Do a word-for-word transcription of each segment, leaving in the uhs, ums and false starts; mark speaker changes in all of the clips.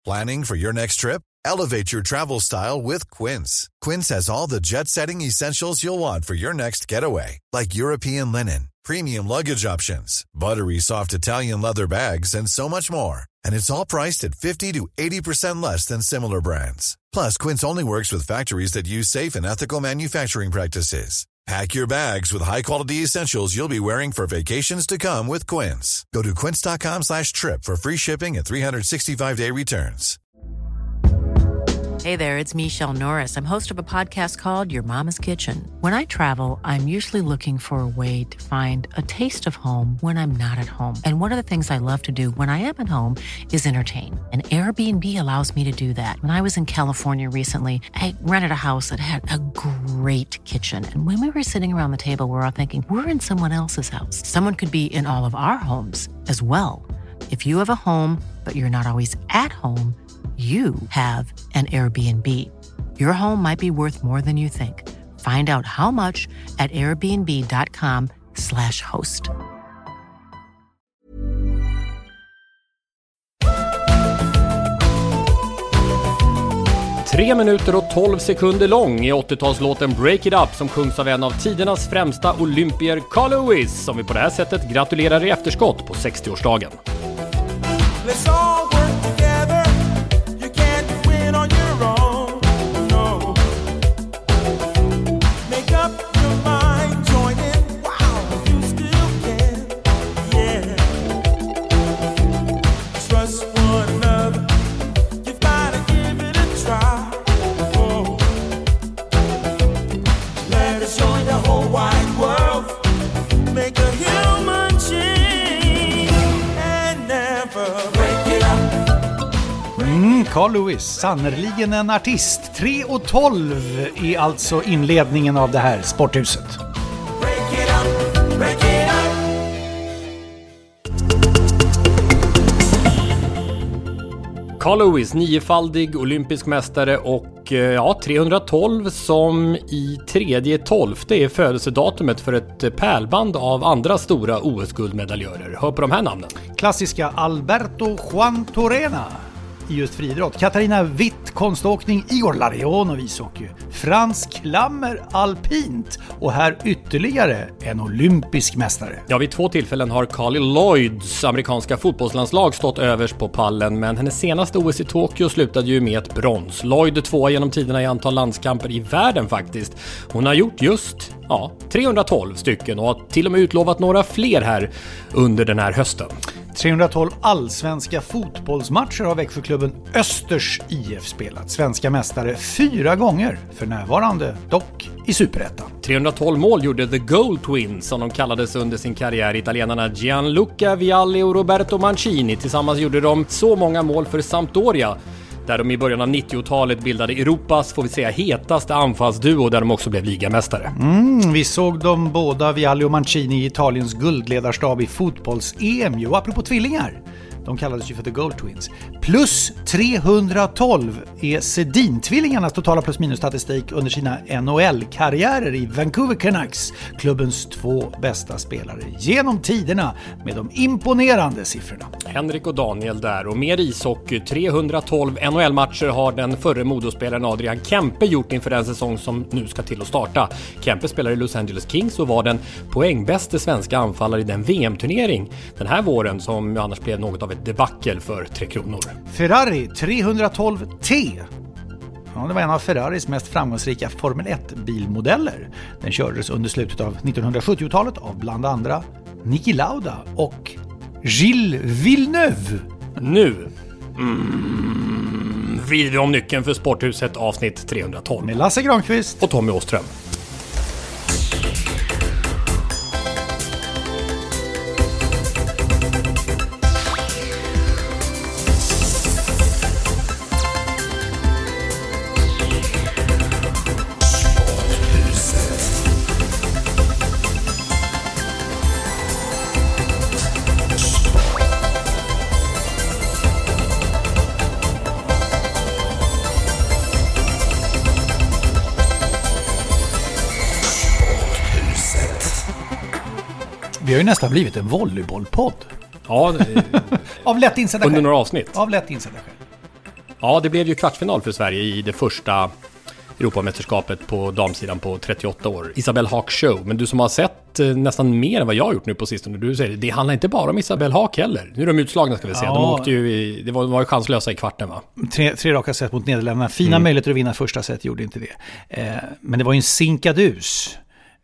Speaker 1: Planning for your next trip? Elevate your travel style with Quince. Quince has all the jet-setting essentials you'll want for your next getaway, like European linen, premium luggage options, buttery soft Italian leather bags, and so much more. And it's all priced at fifty to eighty percent less than similar brands. Plus, Quince only works with factories that use safe and ethical manufacturing practices. Pack your bags with high-quality essentials you'll be wearing for vacations to come with Quince. Go to quince.com slash trip for free shipping and three sixty-five day returns.
Speaker 2: Hey there, it's Michelle Norris. I'm host of a podcast called Your Mama's Kitchen. When I travel, I'm usually looking for a way to find a taste of home when I'm not at home. And one of the things I love to do when I am at home is entertain. And Airbnb allows me to do that. When I was in California recently, I rented a house that had a great kitchen. And when we were sitting around the table, we were all thinking, we're in someone else's house. Someone could be in all of our homes as well. If you have a home, but you're not always at home, you have an Airbnb. Your home might be worth more than you think. Find out how much at airbnb.com slash host.
Speaker 3: Tre minuter och tolv sekunder lång är åttiotalslåten Break It Up som sjungs av en av tidernas främsta olympier, Carl Lewis, som vi på det här sättet gratulerar i efterskott på sextioårsdagen.
Speaker 4: Let's all work together. You can't win on your own. No. Make up your mind, join in. Wow, you still can. Yeah. Trust one another. You've got to give it a try. Oh. Let us join the whole wide world. Make a human change and never.
Speaker 5: Mm, Carl Lewis, sannerligen en artist. tre och tolv är alltså inledningen av det här sporthuset.
Speaker 4: Break it up, break it up.
Speaker 3: Carl Lewis, niofaldig olympisk mästare och ja, trehundratolv som i tredje tolfte är födelsedatumet för ett pärlband av andra stora O S-guldmedaljörer. Hör på de här namnen.
Speaker 5: Klassiska Alberto Juan Torena i just friidrott, Katarina Witt konståkning, Igor Larionov ishockey, Frans Klammer alpint och här ytterligare en olympisk mästare.
Speaker 3: Ja, vid två tillfällen har Carly Lloyds amerikanska fotbollslandslag stått överst på pallen, men hennes senaste O S i Tokyo slutade ju med ett brons. Lloyd är tvåa genom tiderna i antal landskamper i världen faktiskt. Hon har gjort just ja, trehundratolv stycken och har till och med utlovat några fler här under den här hösten.
Speaker 5: trehundratolv allsvenska fotbollsmatcher har Växjöklubben Östers I F spelat. Svenska mästare fyra gånger, för närvarande dock i Superettan.
Speaker 3: trehundratolv mål gjorde The Goal Twins, som de kallades under sin karriär, italienarna Gianluca Vialli och Roberto Mancini. Tillsammans gjorde de så många mål för Sampdoria, där de i början av nittiotalet bildade Europas, får vi säga, hetaste anfallsduo, där de också blev ligamästare.
Speaker 5: Mm, vi såg dem båda, Vialli och Mancini, i Italiens guldledarstab i fotbolls-E M. Och apropå tvillingar, de kallades ju för The Goal Twins. Plus trehundratolv är Sedin-tvillingarnas totala plus-minus-statistik under sina N H L-karriärer i Vancouver Canucks, klubbens två bästa spelare genom tiderna med de imponerande siffrorna.
Speaker 3: Henrik och Daniel där, och mer ishockey. trehundratolv N H L-matcher har den förre modospelaren Adrian Kempe gjort inför den säsong som nu ska till att starta. Kempe spelar i Los Angeles Kings och var den poängbäste svenska anfallare i den V M-turnering den här våren, som annars blev något av ett debacle för Tre Kronor.
Speaker 5: Ferrari trehundratolv T. Ja, det var en av Ferraris mest framgångsrika Formel ett-bilmodeller. Den kördes under slutet av nittonhundrasjuttiotalet av bland andra Niki Lauda och Gilles Villeneuve.
Speaker 3: Nu mm, vrider vi om nyckeln för Sporthuset avsnitt trehundratolv.
Speaker 5: Med Lasse Granqvist
Speaker 3: och Tommy Åström.
Speaker 5: Vi har ju nästan blivit en volleybollpodd.
Speaker 3: Ja,
Speaker 5: av lätt insedda
Speaker 3: under
Speaker 5: skäl.
Speaker 3: några avsnitt.
Speaker 5: Av lätt insedda skäl.
Speaker 3: Ja, det blev ju kvartsfinal för Sverige i det första Europamästerskapet på damsidan på trettioåtta år. Isabelle Haak show. Men du som har sett eh, nästan mer än vad jag har gjort nu på sistone. Du säger, det handlar inte bara om Isabelle Haak heller. Nu är de utslagna ska vi säga. Ja. De åkte ju i, det var, var ju chanslösa i kvarten va? Tre,
Speaker 5: tre raka set mot Nederländerna. Fina mm. möjligheter att vinna första set gjorde inte det. Eh, men det var ju en sinkadus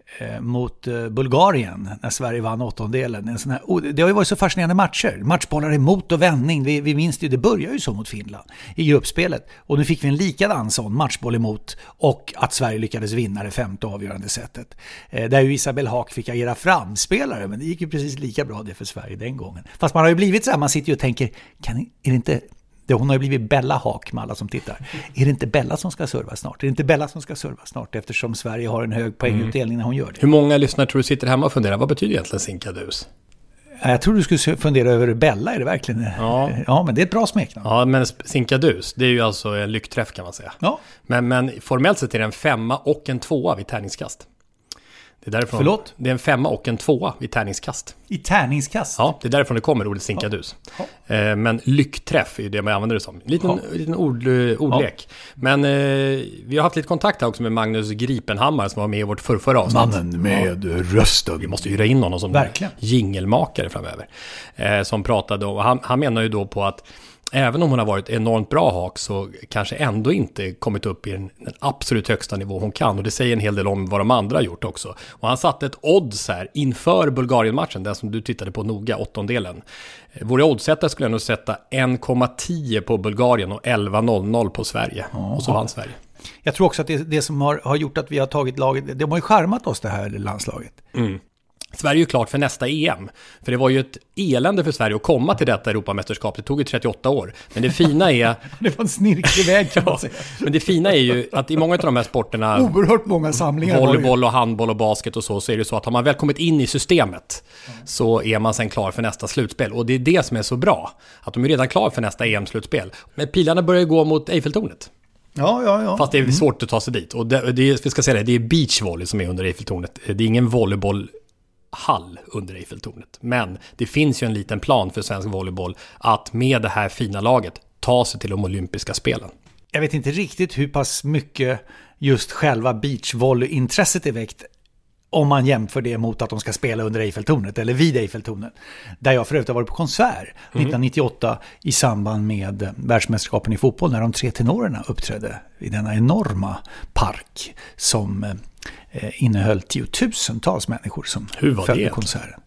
Speaker 5: mot Bulgarien när Sverige vann åttondelen. En sån här, oh, det har ju varit så fascinerande matcher. Matchbollar emot och vändning. Vi, vi minns ju, det börjar ju så mot Finland i gruppspelet. Och nu fick vi en likadan sån matchboll emot och att Sverige lyckades vinna det femte avgörande sättet. Eh, där ju Isabelle Haak fick agera framspelare, men det gick ju precis lika bra det för Sverige den gången. Fast man har ju blivit så här, man sitter ju och tänker, kan, är det inte... Hon har ju blivit Bella Haak med alla som tittar. Är det inte Bella som ska serva snart? Är det inte Bella som ska serva snart eftersom Sverige har en hög poängutdelning mm. när hon gör det?
Speaker 3: Hur många lyssnare tror du sitter hemma och funderar? Vad betyder egentligen sinkadus?
Speaker 5: Jag tror du skulle fundera över Bella, är det verkligen? Ja, ja men det är ett bra smeknamn.
Speaker 3: Ja, men sinkadus, det är ju alltså en lyckträff kan man säga. Ja. Men, men formellt sett är det en femma och en tvåa vid tärningskast. Det är därifrån,
Speaker 5: Förlåt?
Speaker 3: Det är en femma och en tvåa vid tärningskast.
Speaker 5: I tärningskast?
Speaker 3: Ja, det är därifrån det kommer ordet sinkadus. Ja. Ja. Men lyckträff är ju det man använder det som. En liten, ja. liten ord, ordlek. Ja. Men eh, vi har haft lite kontakt här också med Magnus Gripenhammar som var med i vårt förrförra avsnitt.
Speaker 5: Mannen med ja. rösten.
Speaker 3: Vi måste hyra in honom som Verkligen. jingelmakare framöver. Eh, som pratade och han, han menar ju då på att även om hon har varit enormt bra Haak så kanske ändå inte kommit upp i den, den absolut högsta nivå hon kan. Och det säger en hel del om vad de andra har gjort också. Och han satte ett odds här inför Bulgarien-matchen, den som du tittade på noga, åttondelen. Våra oddsättare skulle jag nog sätta en komma tio på Bulgarien och elva noll noll på Sverige. Oh. Och så vann Sverige.
Speaker 5: Jag tror också att det, det som har, har gjort att vi har tagit laget, de har ju skärmat oss det här landslaget.
Speaker 3: Mm. Sverige är ju klart för nästa E M. För det var ju ett elände för Sverige att komma till detta Europamästerskap. Det tog ju trettioåtta år. Men det fina är...
Speaker 5: det var en snirklig väg kan man säga.
Speaker 3: Men det fina är ju att i många av de här sporterna...
Speaker 5: Oerhört många samlingar.
Speaker 3: Volleyboll och handboll och basket och så. Så är det så att har man väl kommit in i systemet mm. så är man sen klar för nästa slutspel. Och det är det som är så bra. Att de är redan klar för nästa E M-slutspel. Men pilarna börjar gå mot Eiffeltornet.
Speaker 5: Ja, ja, ja.
Speaker 3: Fast det är svårt att ta sig dit. Och det, det är, vi ska säga det, det är beachvolley som är under Eiffeltornet. Det är ingen volleyboll hall under Eiffeltornet. Men det finns ju en liten plan för svensk volleyboll att med det här fina laget ta sig till de olympiska spelen.
Speaker 5: Jag vet inte riktigt hur pass mycket just själva beachvolley-intresset är väckt om man jämför det mot att de ska spela under Eiffeltornet eller vid Eiffeltornet. Där jag förut har varit på konsert mm. nittonhundranittioåtta i samband med världsmästerskapen i fotboll när de tre tenorerna uppträdde i denna enorma park som eh, innehöll tiotusentals människor som följde konserten.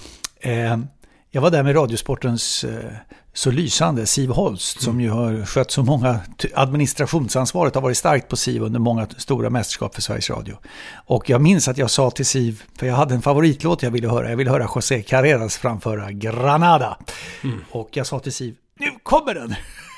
Speaker 5: Eh, jag var där med Radiosportens eh, så lysande Siv Holst som mm. ju har skött så många, administrationsansvaret har varit starkt på Siv under många stora mästerskap för Sveriges Radio. Och jag minns att jag sa till Siv, för jag hade en favoritlåt jag ville höra, jag ville höra José Carreras framföra Granada. Mm. Och jag sa till Siv, nu kommer den!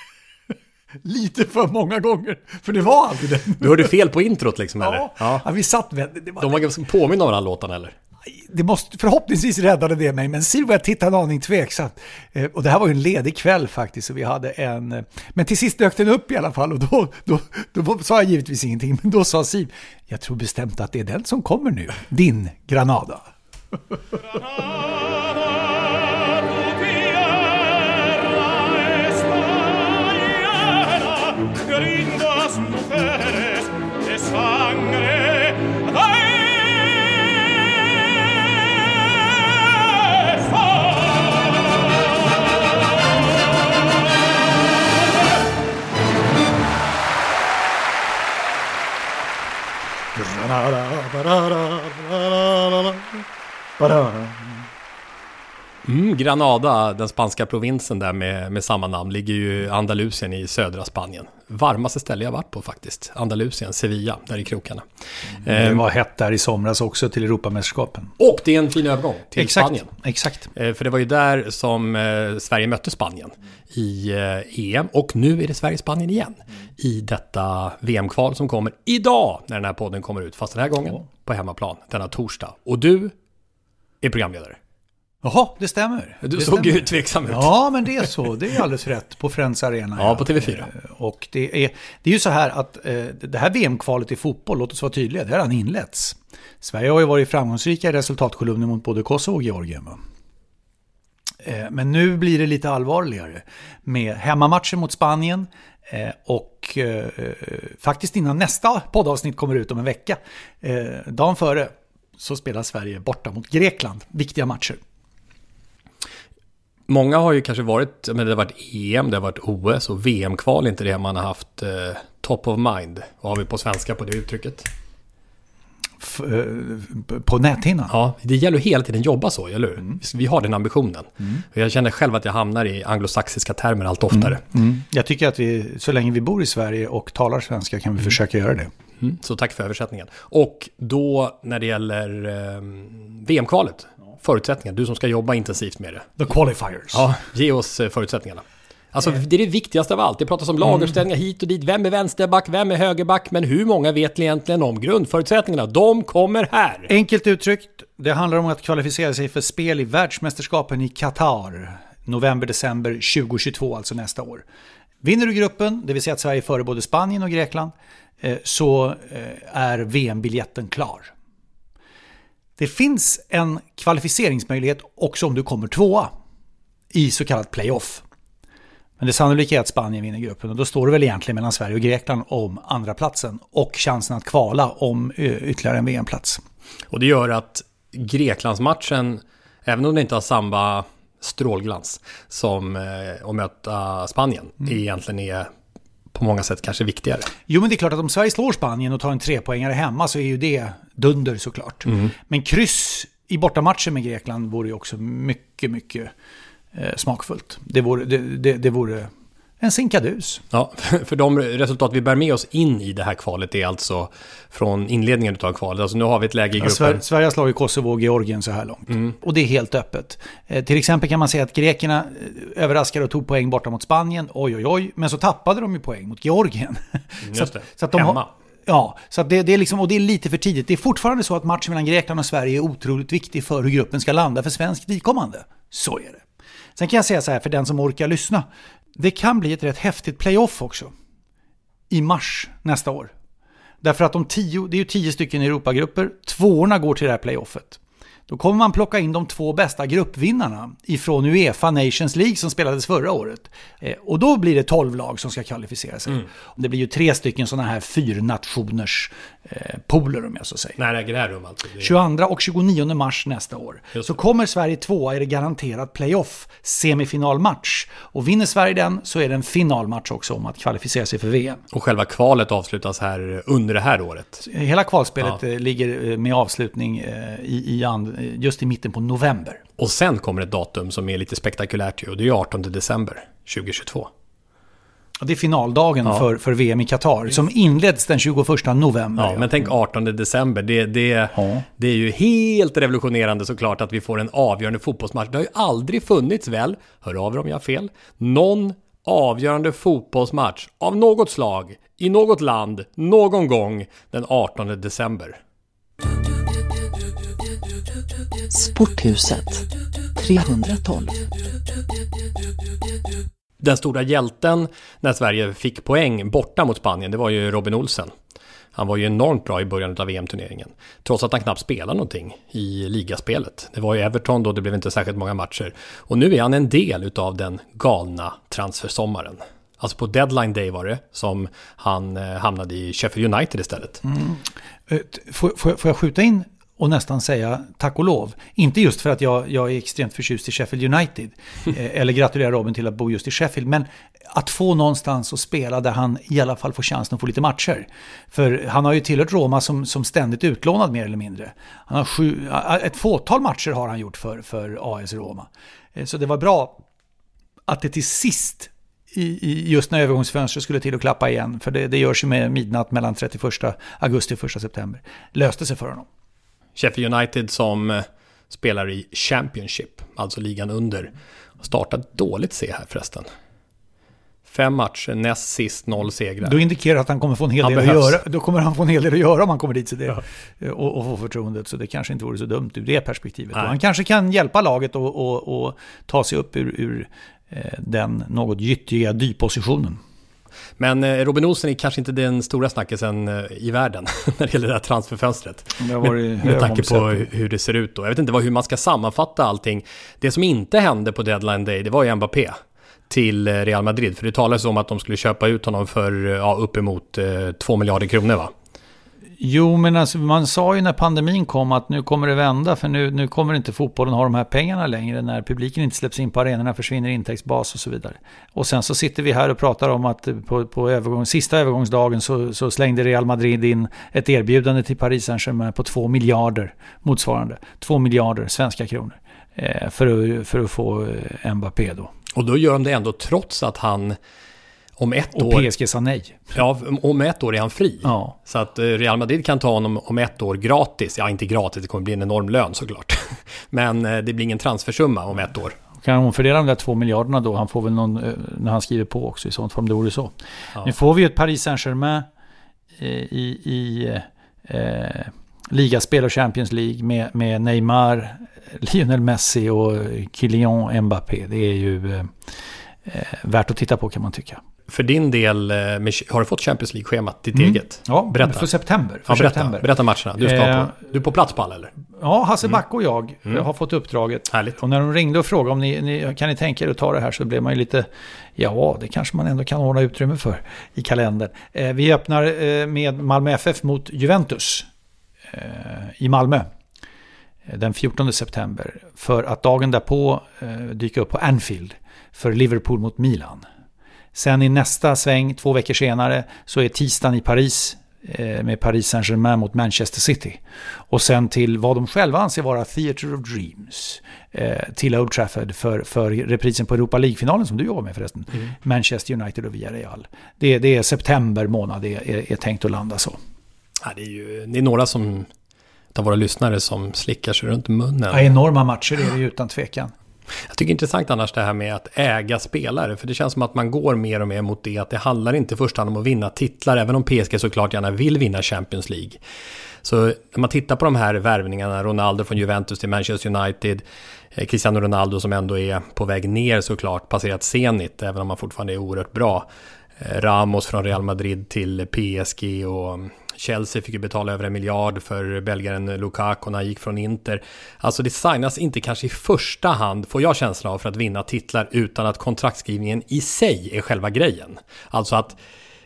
Speaker 5: Lite för många gånger, för det var aldrig den.
Speaker 3: Du hörde fel på introt liksom, eller?
Speaker 5: Ja, ja. ja vi satt med. Det var...
Speaker 3: De var ganska påminna om den här låten, eller?
Speaker 5: Det måste, förhoppningsvis räddade det mig, men Siv började titta en aning tveksamt. Eh, och det här var ju en ledig kväll faktiskt, så vi hade en... Men till sist dök den upp i alla fall, och då, då, då, då sa jag givetvis ingenting, men då sa Siv, jag tror bestämt att det är den som kommer nu, din Granada.
Speaker 3: Mm, Granada, den spanska provinsen där med, med samma namn, ligger ju Andalusien i södra Spanien. Varmaste ställe jag varit på faktiskt. Andalusien, Sevilla, där i krokarna.
Speaker 5: Mm, det var hett där i somras också till Europamästerskapen.
Speaker 3: Och det är en fin övergång till
Speaker 5: exakt,
Speaker 3: Spanien.
Speaker 5: Exakt.
Speaker 3: För det var ju där som eh, Sverige mötte Spanien i eh, E M. Och nu är det Sverige-Spanien igen i detta V M-kval som kommer idag när den här podden kommer ut. Fast den här gången på hemmaplan, denna torsdag. Och du är programledare.
Speaker 5: Jaha, det stämmer.
Speaker 3: Du
Speaker 5: det
Speaker 3: såg
Speaker 5: stämmer.
Speaker 3: ju tveksam ut.
Speaker 5: Ja, men det är så. Det är alldeles rätt på Friends Arena.
Speaker 3: Ja, på T V fyra.
Speaker 5: Och det är, det är ju så här att eh, det här V M-kvalet i fotboll, låt oss vara tydliga, det har redan inletts. Sverige har ju varit framgångsrika i resultatkolumner mot både Kosovo och Georgien. Eh, men nu blir det lite allvarligare med hemmamatchen mot Spanien Eh, och eh, faktiskt innan nästa poddavsnitt kommer ut om en vecka, eh, dagen före, så spelar Sverige borta mot Grekland. Viktiga matcher.
Speaker 3: Många har ju kanske varit, men det har varit E M, det har varit O S och V M-kval, inte det man har haft eh, top of mind. Vad har vi på svenska på det uttrycket?
Speaker 5: F- på näthinnan?
Speaker 3: Ja, det gäller ju hela tiden jobba så, eller hur?
Speaker 5: Mm.
Speaker 3: Vi har den ambitionen. Mm. Jag känner själv att jag hamnar i anglosaxiska termer allt oftare.
Speaker 5: Mm. Mm. Jag tycker att vi, så länge vi bor i Sverige och talar svenska, kan vi mm. försöka göra det.
Speaker 3: Mm. Så tack för översättningen. Och då när det gäller eh, V M-kvalet, förutsättningar, du som ska jobba intensivt med det.
Speaker 5: The qualifiers.
Speaker 3: Ja, ge oss förutsättningarna. Alltså det är det viktigaste av allt. Det pratas om lagerställningar hit och dit. Vem är vänsterback, vem är högerback? Men hur många vet egentligen om grundförutsättningarna? De kommer här.
Speaker 5: Enkelt uttryckt, det handlar om att kvalificera sig för spel i världsmästerskapen i Qatar. November-december tjugohundratjugotvå, alltså nästa år. Vinner du gruppen, det vill säga att Sverige är före både Spanien och Grekland, så är V M-biljetten klar. Det finns en kvalificeringsmöjlighet också om du kommer tvåa i så kallad playoff. Men det sannolika är att Spanien vinner gruppen, och då står det väl egentligen mellan Sverige och Grekland om andra platsen och chansen att kvala om ytterligare en V M-plats.
Speaker 3: Och det gör att Greklandsmatchen, även om det inte har samma strålglans som eh, att möta Spanien, mm. egentligen är på många sätt kanske viktigare.
Speaker 5: Jo, men det är klart att om Sverige slår Spanien och tar en trepoängare hemma, så är ju det dunder såklart. Mm. Men kryss i bortamatchen med Grekland vore ju också mycket, mycket eh, smakfullt. Det vore, det, det, det vore en sinkadus.
Speaker 3: Ja, för de resultat vi bär med oss in i det här kvalet är alltså från inledningen av kvalet. Alltså nu har vi ett läge i gruppen. Ja,
Speaker 5: Sverige, Sverige har slagit Kosovo och Georgien så här långt. Mm. Och det är helt öppet. Eh, till exempel kan man säga att grekerna överraskade och tog poäng borta mot Spanien. Oj, oj, oj. Men så tappade de ju poäng mot Georgien.
Speaker 3: Just så, att,
Speaker 5: så att de har, ja, så att det, det är liksom, och det är lite för tidigt. Det är fortfarande så att matchen mellan Grekland och Sverige är otroligt viktig för hur gruppen ska landa för svensk vidkommande. Så är det. Sen kan jag säga så här, för den som orkar lyssna. Det kan bli ett rätt häftigt playoff också i mars nästa år. Därför att de tio, det är ju tio stycken Europagrupper, tvåorna går till det här playoffet. Då kommer man plocka in de två bästa gruppvinnarna ifrån UEFA Nations League som spelades förra året. Eh, och då blir det tolv lag som ska kvalificera sig. Mm. Det blir ju tre stycken sådana här fyrnationers eh, poler, om jag så säger.
Speaker 3: När äger det här rum alltså? Det är...
Speaker 5: tjugoandra och tjugonionde mars nästa år. Så kommer Sverige tvåa är det garanterat playoff, semifinalmatch. Och vinner Sverige den så är det en finalmatch också om att kvalificera sig för V M.
Speaker 3: Och själva kvalet avslutas här under det här året?
Speaker 5: Hela kvalspelet ja. ligger med avslutning i, i and, just i mitten på november.
Speaker 3: Och sen kommer ett datum som är lite spektakulärt ju, och det är artonde december tjugohundratjugotvå.
Speaker 5: Det är finaldagen ja. för, för V M i Qatar som inleds den tjugoförsta november.
Speaker 3: Ja, men tänk artonde december. Det, det, ja. det är ju helt revolutionerande såklart att vi får en avgörande fotbollsmatch. Det har ju aldrig funnits väl, hör av er om jag har fel, någon avgörande fotbollsmatch av något slag i något land någon gång den artonde december.
Speaker 6: Sporthuset trehundratolv.
Speaker 3: Den stora hjälten när Sverige fick poäng borta mot Spanien, det var ju Robin Olsen. Han var ju enormt bra i början av V M-turneringen. Trots att han knappt spelade någonting i ligaspelet. Det var ju Everton då, det blev inte särskilt många matcher. Och nu är han en del av den galna transfersommaren. Alltså på deadline day var det som han hamnade i Sheffield United istället. Mm.
Speaker 5: Får, får, får jag skjuta in och nästan säga tack och lov. Inte just för att jag, jag är extremt förtjust i Sheffield United eh, eller gratulerar Robin till att bo just i Sheffield, men att få någonstans att spela där han i alla fall får chansen att få lite matcher. För han har ju tillhört Roma som, som ständigt utlånad mer eller mindre. Han har sju, ett fåtal matcher har han gjort för, för A S Roma. Eh, så det var bra att det till sist I, i just när övergångsfönstret skulle till att klappa igen, för det, det görs ju med midnatt mellan trettioförsta augusti och första september, löste sig för honom.
Speaker 3: Sheffield United som spelar i Championship, alltså ligan under, har startat dåligt se här förresten. Fem matcher, näst sist, noll segrar.
Speaker 5: Då indikerar att han kommer få en hel del att göra. Då kommer han få en hel del att göra om han kommer dit så det, ja. och, och få förtroendet. Så det kanske inte vore så dumt ur det perspektivet. Och han kanske kan hjälpa laget och, och, och ta sig upp ur, ur den något gyttiga dypositionen.
Speaker 3: Men Robin Olsen är kanske inte den stora snackisen i världen när det gäller det här transferfönstret. Det med, med tanke på hur det ser ut då. Jag vet inte vad, hur man ska sammanfatta allting. Det som inte hände på deadline day, det var ju Mbappé. till Real Madrid? För det talades om att de skulle köpa ut honom för ja, uppemot eh, två miljarder kronor, va?
Speaker 5: Jo, men alltså, man sa ju när pandemin kom att nu kommer det vända, för nu, nu kommer inte fotbollen ha de här pengarna längre. När publiken inte släpps in på arenorna försvinner intäktsbas och så vidare. Och sen så sitter vi här och pratar om att på, på övergång, sista övergångsdagen så, så slängde Real Madrid in ett erbjudande till Paris Saint-Germain på två miljarder motsvarande. Två miljarder svenska kronor eh, för, att, för att få eh, Mbappé då.
Speaker 3: Och då gör de det ändå trots att han om ett
Speaker 5: och
Speaker 3: år...
Speaker 5: P S G sa nej.
Speaker 3: Ja, om ett år är han fri.
Speaker 5: Ja.
Speaker 3: Så att Real Madrid kan ta honom om ett år gratis. Ja, inte gratis, det kommer bli en enorm lön såklart. Men det blir ingen transfersumma om ett år.
Speaker 5: Kan hon fördela de där två miljarderna då? Han får väl någon, när han skriver på också i sånt form, det vore så. Ja. Nu får vi ju ett Paris Saint-Germain i, i eh, ligaspel och Champions League med, med Neymar, Lionel Messi och Kylian Mbappé. Det är ju eh, värt att titta på, kan man tycka.
Speaker 3: För din del, har du fått Champions League-schemat, ditt mm. eget?
Speaker 5: Ja,
Speaker 3: berätta.
Speaker 5: för september. För
Speaker 3: ja, berätta.
Speaker 5: september.
Speaker 3: berätta matcherna. Du, ska
Speaker 5: eh,
Speaker 3: på, du är på plats på alla, eller?
Speaker 5: Ja, Hasse Back och jag
Speaker 3: Mm.
Speaker 5: har fått uppdraget.
Speaker 3: Härligt.
Speaker 5: Och när de ringde och frågade om ni, ni kan ni tänka er att ta det här, så blev man ju lite, ja, det kanske man ändå kan ordna utrymme för i kalendern. Eh, vi öppnar eh, med Malmö F F mot Juventus eh, i Malmö eh, den fjortonde september. För att dagen därpå eh, dyka upp på Anfield för Liverpool mot Milan. Sen i nästa sväng, två veckor senare, så är tisdagen i Paris eh, med Paris Saint-Germain mot Manchester City. Och sen till vad de själva anser vara Theatre of Dreams eh, till Old Trafford för, för reprisen på Europa League-finalen som du jobbar med förresten. Mm. Manchester United och Villarreal. Det, det är september månad, det är, är, är tänkt att landa så.
Speaker 3: Ja, det är ju det är några som, av våra lyssnare som slickar sig runt munnen.
Speaker 5: Ja, enorma matcher är det ju utan tvekan.
Speaker 3: Jag tycker det är intressant annars det här med att äga spelare, för det känns som att man går mer och mer mot det, att det handlar inte först om att vinna titlar, även om P S G såklart gärna vill vinna Champions League. Så när man tittar på de här värvningarna, Ronaldo från Juventus till Manchester United, Cristiano Ronaldo som ändå är på väg ner såklart, passerat Zenit, även om han fortfarande är oerhört bra, Ramos från Real Madrid till P S G, och Chelsea fick ju betala över en miljard för belgaren Lukaku när han gick från Inter. Alltså det signas inte kanske i första hand, får jag känsla av, för att vinna titlar, utan att kontraktskrivningen i sig är själva grejen. Alltså att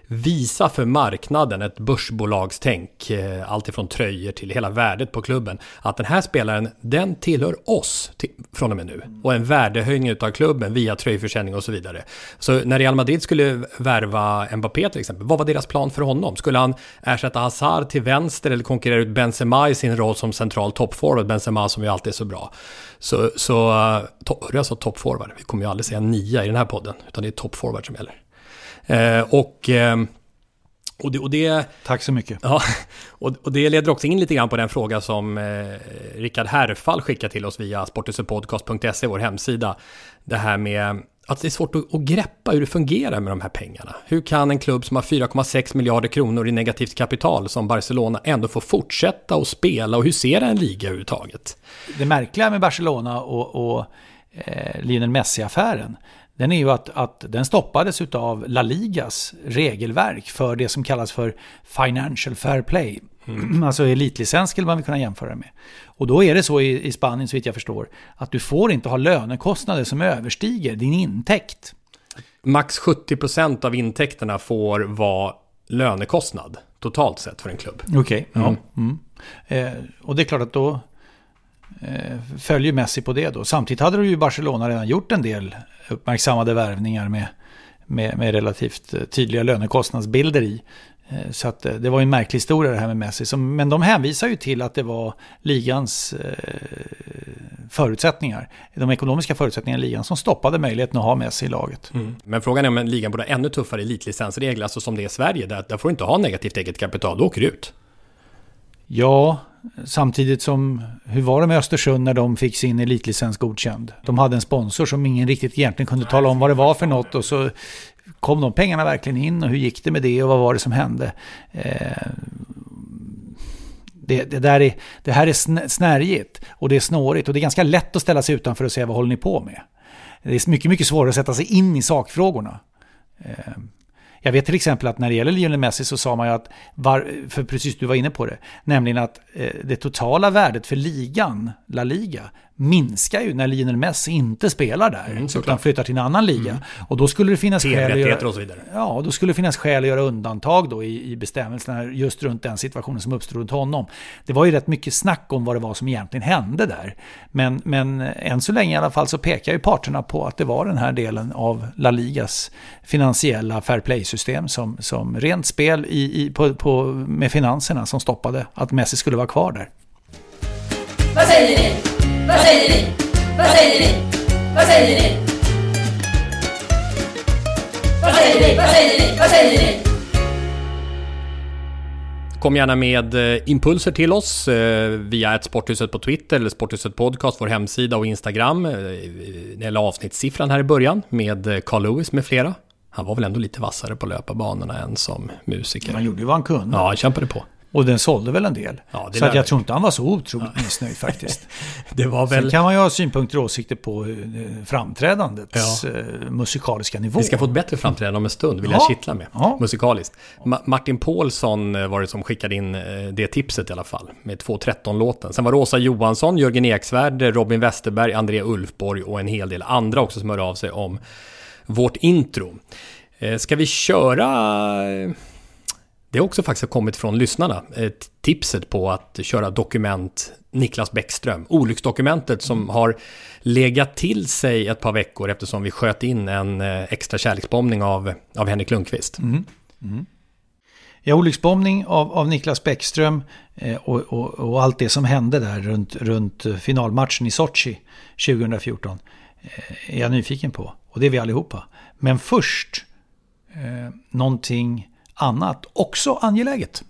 Speaker 3: visa för marknaden ett börsbolagstänk, allt ifrån tröjor till hela värdet på klubben, att den här spelaren, den tillhör oss till, från och med nu, och en värdehöjning av klubben via tröjförsäljning och så vidare. Så när Real Madrid skulle värva Mbappé till exempel, vad var deras plan för honom? Skulle han ersätta Hazard till vänster eller konkurrera ut Benzema i sin roll som central toppforward, Benzema som ju alltid är så bra? Så, så to, jag sa toppforward, vi kommer ju aldrig säga nia i den här podden, utan det är toppforward som gäller. Eh, och, eh, och, det, och det...
Speaker 5: Tack så mycket.
Speaker 3: Ja, och, och det leder också in lite grann på den fråga som eh, Rickard Herfall skickar till oss via sporthusetpodcast punkt se, vår hemsida. Det här med att det är svårt att, att greppa hur det fungerar med de här pengarna. Hur kan en klubb som har fyra komma sex miljarder kronor i negativt kapital som Barcelona ändå få fortsätta att spela, och hur ser en liga överhuvudtaget?
Speaker 5: Det märkliga med Barcelona och, och eh, Lionel Messi-affären, den är ju att, att den stoppades av La Ligas regelverk för det som kallas för Financial Fair Play. Mm. Alltså elitlicens skulle man kunna jämföra med. Och då är det så i, i Spanien, så vitt jag förstår, att du får inte ha lönekostnader som överstiger din intäkt.
Speaker 3: Max sjuttio procent av intäkterna får vara lönekostnad totalt sett för en klubb.
Speaker 5: Okej, okay.
Speaker 3: Mm.
Speaker 5: Ja. Mm. Eh, och det är klart att då eh, följer Messi på det då. Samtidigt hade ju Barcelona redan gjort en del uppmärksammade värvningar med, med, med relativt tydliga lönekostnadsbilder i. Så att det var en märklig historia det här med Messi. Som, men de hänvisar ju till att det var ligans eh, förutsättningar, de ekonomiska förutsättningarna i ligan, som stoppade möjligheten att ha Messi i laget.
Speaker 3: Mm. Men frågan är om en ligan borde ha ännu tuffare elitlicensregler, alltså som det är i Sverige, där, där får du inte ha negativt eget kapital, då åker du ut.
Speaker 5: Ja, samtidigt som, hur var det med Östersund när de fick sin elitlicens godkänd? De hade en sponsor som ingen riktigt egentligen kunde tala om vad det var för något, och så kom de pengarna verkligen in, och hur gick det med det och vad var det som hände? Eh, det, det, där är, det här är snärjigt och det är snårigt, och det är ganska lätt att ställa sig utanför och säga vad håller ni på med? Det är mycket, mycket svårare att sätta sig in i sakfrågorna. Eh, Jag vet till exempel att när det gäller Lionel Messi så sa man ju att, var, för precis du var inne på det, nämligen att eh, det totala värdet för ligan, La Liga, minskar ju när Lionel Messi inte spelar där, mm, utan flyttar till en annan liga. Mm. Och då skulle det finnas skäl att göra,
Speaker 3: och så vidare.
Speaker 5: Ja, då skulle det finnas skäl att göra undantag då i, i bestämmelserna just runt den situationen som uppstod runt honom. Det var ju rätt mycket snack om vad det var som egentligen hände där. Men, men än så länge i alla fall så pekar ju parterna på att det var den här delen av La Ligas finansiella fair play-system som, som rent spel i, i, på, på, med finanserna som stoppade att Messi skulle vara kvar där.
Speaker 7: Vad säger ni? Vad säger ni? Vad säger ni? Vad säger ni? Vad säger ni? Vad säger ni? Vad säger ni?
Speaker 3: Kom gärna med impulser till oss via ett Sporthuset på Twitter eller Sporthuset Podcast, vår hemsida och Instagram. Eller avsnittssiffran här i början med Carl Lewis med flera. Han var väl ändå lite vassare på löparbanorna än som musiker.
Speaker 5: Han gjorde ju vad han kunde.
Speaker 3: Ja, han kämpade på.
Speaker 5: Och den sålde väl en del. Ja, så att jag tror inte han var så otroligt
Speaker 3: ja.
Speaker 5: missnöjd faktiskt.
Speaker 3: Det var väl...
Speaker 5: Sen kan man ju ha synpunkter och åsikter på framträdandets ja. musikaliska nivå.
Speaker 3: Vi ska få ett bättre framträdande om en stund, vill
Speaker 5: ja.
Speaker 3: jag kittla med.
Speaker 5: Ja.
Speaker 3: Musikaliskt. Ma- Martin Paulsson var det som skickade in det tipset i alla fall. Med två tretton-låten. Sen var det Åsa Johansson, Jörgen Eksvärd, Robin Westerberg, Andrea Ulfborg och en hel del andra också som hör av sig om vårt intro. Ska vi köra... Det har också faktiskt kommit från lyssnarna ett tipset på att köra dokument Niklas Bäckström. Olycksdokumentet som mm. har legat till sig ett par veckor eftersom vi sköt in en extra kärleksbombning av, av Henrik Lundqvist. Mm. Mm.
Speaker 5: Ja, olycksbombning av, av Niklas Bäckström eh, och, och, och allt det som hände där runt, runt finalmatchen i Sochi tjugo fjorton eh, är jag nyfiken på. Och det är vi allihopa. Men först eh, någonting annat, också angeläget.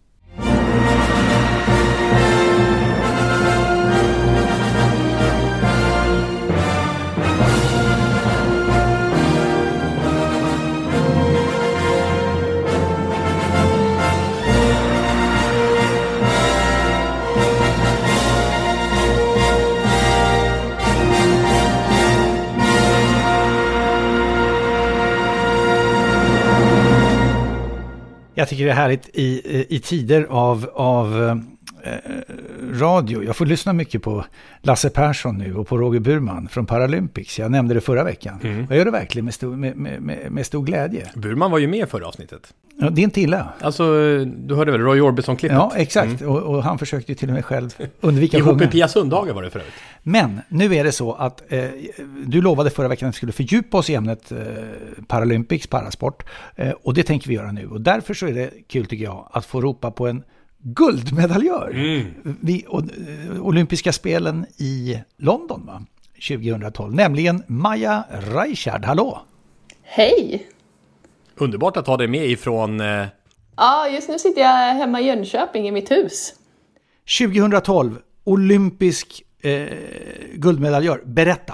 Speaker 5: Jag tycker det är härligt i, i tider av, av eh, radio. Jag får lyssna mycket på Lasse Persson nu och på Roger Burman från Paralympics. Jag nämnde det förra veckan. Mm. Jag gör det verkligen med stor, med, med, med stor glädje.
Speaker 3: Burman var ju med i förra avsnittet.
Speaker 5: Ja, det är inte illa.
Speaker 3: Alltså, du hörde väl Roy Orbison-klippet?
Speaker 5: Ja, exakt. Mm. Och, och han försökte ju till och med själv undvika att sjunga.
Speaker 3: I Pia Sundhagen var det förut.
Speaker 5: Men nu är det så att eh, du lovade förra veckan att vi skulle fördjupa oss i ämnet eh, Paralympics, parasport. Eh, och det tänker vi göra nu. Och därför så är det kul tycker jag att få ropa på en guldmedaljör. Mm. Vid o, olympiska spelen i London va? tjugohundratolv. Nämligen Maja Reichard. Hallå!
Speaker 8: Hej!
Speaker 3: Underbart att ha dig med ifrån... Eh...
Speaker 8: Ja, just nu sitter jag hemma i Jönköping i mitt hus.
Speaker 5: tjugohundratolv, olympisk eh, guldmedaljör. Berätta.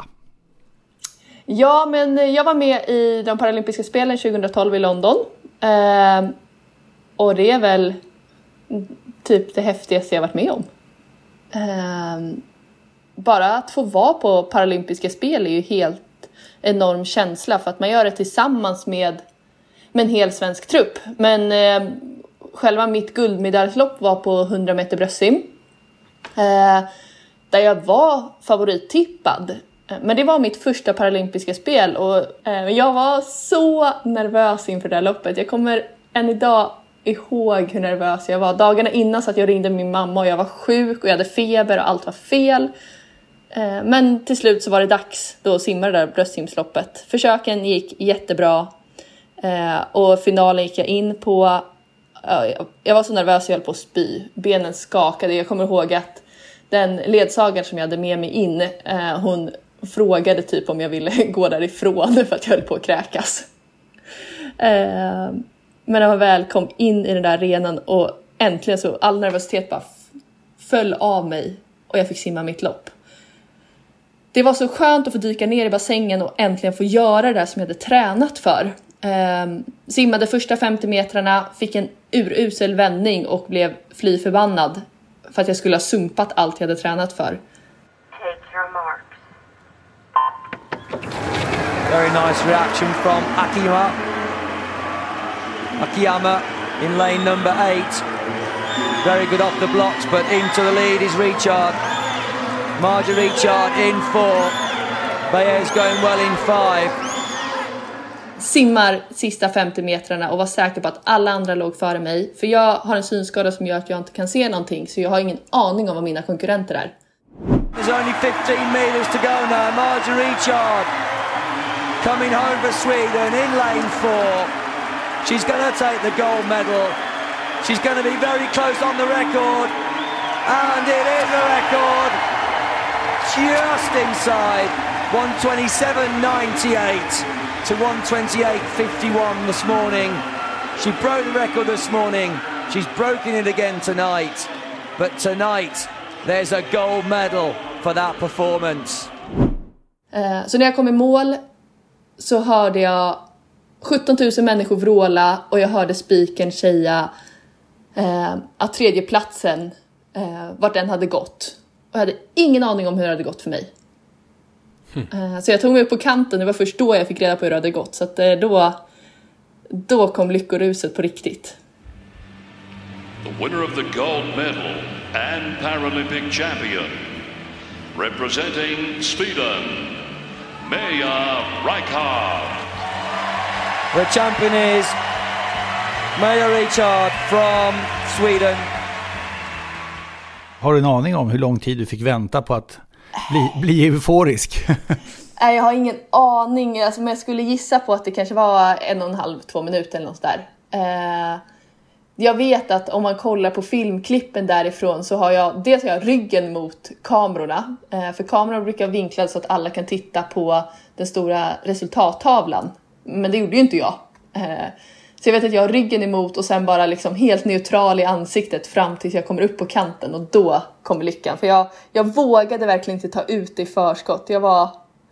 Speaker 8: Ja, men jag var med i de paralympiska spelen tjugohundratolv i London. Eh, och det är väl typ det häftigaste jag varit med om. Eh, bara att få vara på paralympiska spel är ju helt enorm känsla. För att man gör det tillsammans med... med en hel svensk trupp. Men eh, själva mitt guldmedaljslopp var på hundra meter bröstsim. Eh, där jag var favorittippad. Eh, men det var mitt första paralympiska spel. Och eh, jag var så nervös inför det här loppet. Jag kommer än idag ihåg hur nervös jag var. Dagarna innan så att jag ringde min mamma och jag var sjuk. Och jag hade feber och allt var fel. Eh, men till slut så var det dags då att simma det där bröstsimsloppet. Försöken gick jättebra. Uh, och finalen gick jag in på. Uh, jag var så nervös att jag höll på att spy. Benen skakade. Jag kommer ihåg att den ledsagaren som jag hade med mig in. Uh, hon frågade typ om jag ville gå därifrån. För att jag höll på att kräkas. Uh, men när jag väl kom in i den där arenan. Och äntligen så all nervositet bara f- föll av mig. Och jag fick simma mitt lopp. Det var så skönt att få dyka ner i bassängen. Och äntligen få göra det där som jag hade tränat för. Um, simmade första femtio metrarna, fick en urusel vändning och blev fly förbannad för att jag skulle ha sumpat allt jag hade tränat för.
Speaker 9: Take your marks.
Speaker 10: Very nice reaction from Akima. Akiyama in lane number eight. Very good off the blocks, but into the lead is Richard. Marja Richard in four. Baez going well in five.
Speaker 8: Simmar sista femtio metrarna och var säker på att alla andra låg före mig. För jag har en synskada som gör att jag inte kan se någonting. Så jag har ingen aning om vad mina konkurrenter är.
Speaker 10: There's only fifteen meters to go now. Marja Richard coming home for Sweden in lane four. She's going to take the gold medal. She's going to be very close on the record. And it is the record. Just inside. one twenty-seven ninety-eight to one twenty-eight fifty-one this morning. She broke the record this morning. She's broken it again tonight. But tonight there's a gold medal for that performance.
Speaker 8: Uh, så när jag kom i mål så hörde jag sjutton tusen människor vråla och jag hörde spiken säga uh, att tredje platsen uh, vart den hade gått. Och jag hade ingen aning om hur det hade gått för mig. Hmm. Så jag tog mig upp på kanten. Det var först då jag fick reda på hur det hade gått. Så att då, då kom lyckoruset på riktigt.
Speaker 11: The winner of the gold medal and Paralympic champion, representing Sweden, Maja Reichard.
Speaker 10: The champion is Maja Reichard from Sweden.
Speaker 5: Har du en aning om hur lång tid du fick vänta på att bli, bli euforisk?
Speaker 8: Nej, jag har ingen aning. Alltså, men jag skulle gissa på att det kanske var en och en halv, två minuter eller något där. Eh, jag vet att om man kollar på filmklippen därifrån så har jag, dels har jag ryggen mot kamerorna. Eh, för kamerorna brukar vinklas så att alla kan titta på den stora resultattavlan. Men det gjorde ju inte jag. Eh, så jag vet att jag har ryggen emot och sen bara liksom helt neutral i ansiktet fram tills jag kommer upp på kanten. Och då kommer lyckan. För jag, jag vågade verkligen inte ta ut det i förskott. Jag var...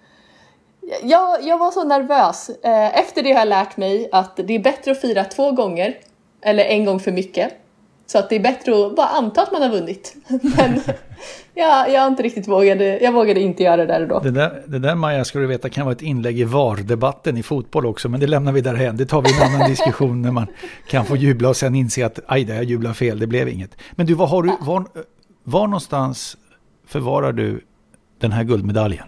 Speaker 8: Jag, jag var så nervös. Efter det har jag lärt mig att det är bättre att fira två gånger. Eller en gång för mycket. Så att det är bättre att bara anta att man har vunnit. Men ja, jag har inte riktigt vågade, jag vågade inte göra det där och då.
Speaker 5: Det där, det där Maja, ska du veta, kan vara ett inlägg i V A R-debatten i fotboll också. Men det lämnar vi därhen. Det tar vi i en annan diskussion när man kan få jubla och sen inse att aj, det jag jublar fel, det blev inget. Men du, vad har du, var, var någonstans förvarar du den här guldmedaljen?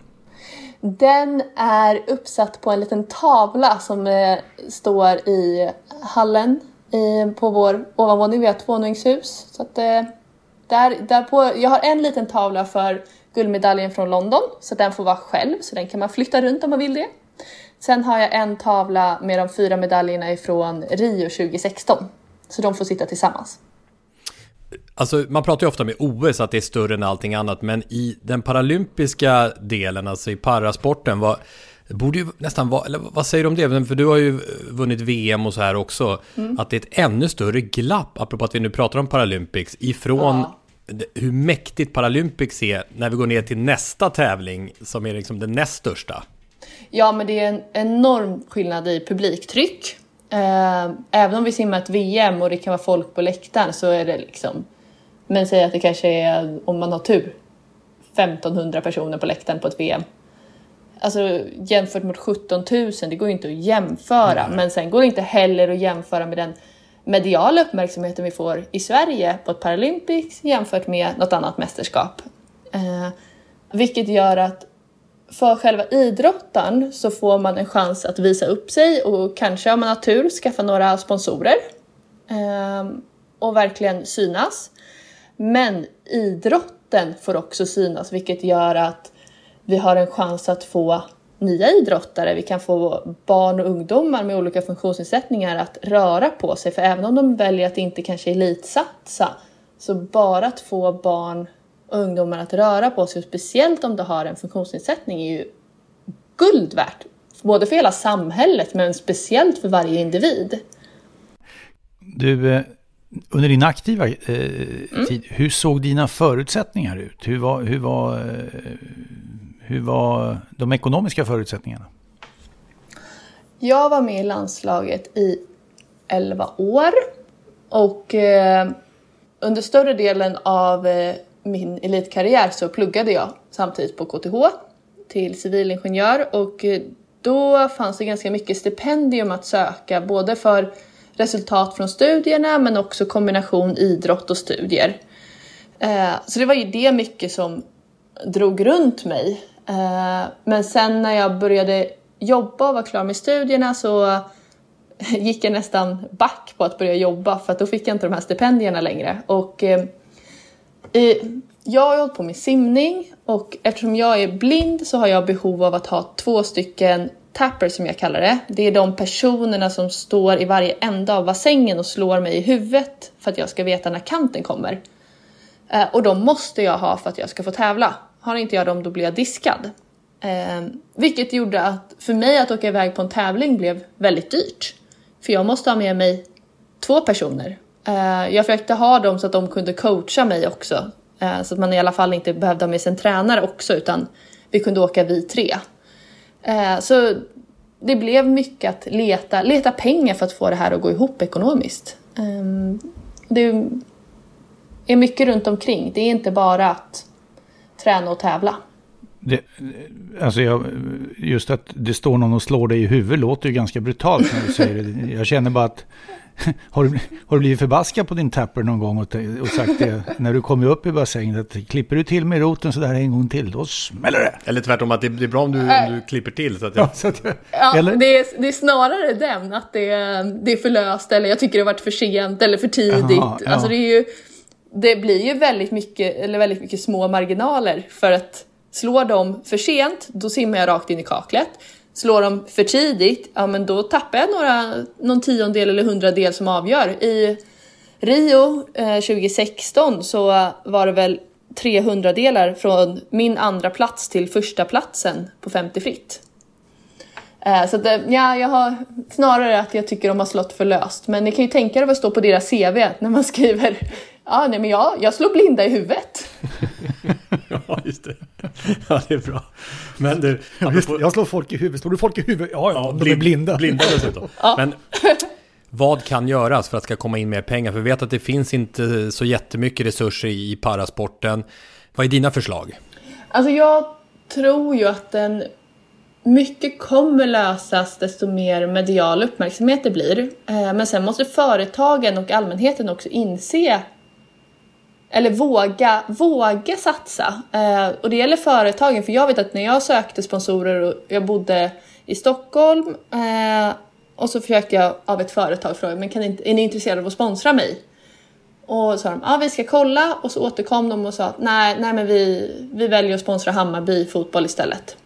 Speaker 8: Den är uppsatt på en liten tavla som eh, står i hallen i, på vår ovanvåning. Vi har ett våningshus. Så att, eh, där, där på, jag har en liten tavla för guldmedaljen från London. Så den får vara själv. Så den kan man flytta runt om man vill det. Sen har jag en tavla med de fyra medaljerna ifrån Rio tjugo sexton. Så de får sitta tillsammans.
Speaker 3: Alltså, man pratar ju ofta med O S att det är större än allting annat, men i den paralympiska delen, alltså i parasporten, var, borde ju nästan vara, eller vad säger du om det? För du har ju vunnit V M och så här också, mm. att det är ett ännu större glapp, apropå att vi nu pratar om Paralympics, ifrån ja. hur mäktigt Paralympics är när vi går ner till nästa tävling som är liksom den näst största.
Speaker 8: Ja, men det är en enorm skillnad i publiktryck. Även om vi simmar ett V M och det kan vara folk på läktaren så är det liksom, men säg att det kanske är, om man har tur, femtonhundra personer på läktaren på ett V M. Alltså jämfört mot sjutton tusen, det går ju inte att jämföra. Mm. Men sen går det inte heller att jämföra med den mediala uppmärksamheten vi får i Sverige på ett Paralympics jämfört med något annat mästerskap. Eh, vilket gör att för själva idrotten så får man en chans att visa upp sig och kanske om man har tur skaffa några sponsorer eh, och verkligen synas. Men idrotten får också synas, vilket gör att vi har en chans att få nya idrottare. Vi kan få barn och ungdomar med olika funktionsnedsättningar att röra på sig. För även om de väljer att inte kanske elitsatsa, så bara att få barn och ungdomar att röra på sig, speciellt om de har en funktionsnedsättning, är ju guld värt. Både för hela samhället men speciellt för varje individ.
Speaker 5: Du, under din aktiva eh, mm. tid, hur såg dina förutsättningar ut? Hur var, hur var, eh, hur var de ekonomiska förutsättningarna?
Speaker 8: Jag var med i landslaget i elva år och eh, under större delen av eh, min elitkarriär så pluggade jag samtidigt på K T H till civilingenjör, och då fanns det ganska mycket stipendium att söka både för resultat från studierna men också kombination idrott och studier. Eh, så det var ju det mycket som drog runt mig. Eh, men sen när jag började jobba och var klar med studierna så gick jag nästan back på att börja jobba för att då fick jag inte de här stipendierna längre. Och eh, jag har hållit på med simning och eftersom jag är blind så har jag behov av att ha två stycken tappers som jag kallar det. Det är de personerna som står i varje ända av bassängen och slår mig i huvudet för att jag ska veta när kanten kommer. Eh, och de måste jag ha för att jag ska få tävla. Har inte jag dem då blir jag diskad. Eh, vilket gjorde att för mig att åka iväg på en tävling blev väldigt dyrt. För jag måste ha med mig två personer. Eh, jag försökte ha dem så att de kunde coacha mig också. Eh, så att man i alla fall inte behövde ha med sig en tränare också utan vi kunde åka vi tre. Eh, så det blev mycket att leta, leta pengar för att få det här att gå ihop ekonomiskt. Eh, det är mycket runt omkring. Det är inte bara att träna och tävla.
Speaker 5: Det, alltså jag, just att det står någon och slår dig i huvudet låter ju ganska brutalt när du säger det. Jag känner bara att har du, har du blivit förbaskad på din tapper någon gång och, och sagt det när du kommer upp i bassängen att klipper du till med roten så där en gång till då smäller det.
Speaker 3: Eller tvärtom att det, det är bra om du, om du klipper till så att jag...
Speaker 5: Ja, så att jag,
Speaker 8: ja,
Speaker 5: eller?
Speaker 8: Det, är, det är snarare den att det, det är för löst eller jag tycker det har varit för sent eller för tidigt.
Speaker 5: Aha, ja.
Speaker 8: Alltså det är ju det blir ju väldigt mycket eller väldigt mycket små marginaler för att slår de för sent, då simmar jag rakt in i kaklet. Slår de för tidigt, ja men då tappar jag några, någon tiondel eller hundradel som avgör. I Rio eh, tjugo sexton så var det väl trehundradelar från min andra plats till första platsen på femtio fritt. Eh, så att, ja, jag har snarare att jag tycker de har slått för löst. Men ni kan ju tänka er vad står på deras C V när man skriver ja, nej men jag, jag slår blinda i huvudet.
Speaker 3: Ja, just det. Ja, det är bra. Men du,
Speaker 5: ja, just, jag slår folk i huvudet. Slår du folk i huvudet? Ja, ja, de är blinda.
Speaker 3: Blinda dessutom. Ja. Men vad kan göras för att det ska komma in mer pengar? För vi vet att det finns inte så jättemycket resurser i parasporten. Vad är dina förslag?
Speaker 8: Alltså jag tror ju att den mycket kommer lösas desto mer medial uppmärksamhet det blir. Men sen måste företagen och allmänheten också inse eller våga, våga satsa. Eh, och det gäller företagen. För jag vet att när jag sökte sponsorer och jag bodde i Stockholm. Eh, och så försökte jag av ett företag fråga. Men kan inte, är ni intresserade av att sponsra mig? Och så sa de, ja ah, vi ska kolla. Och så återkom de och sa, nej, nej men vi, vi väljer att sponsra Hammarby fotboll istället.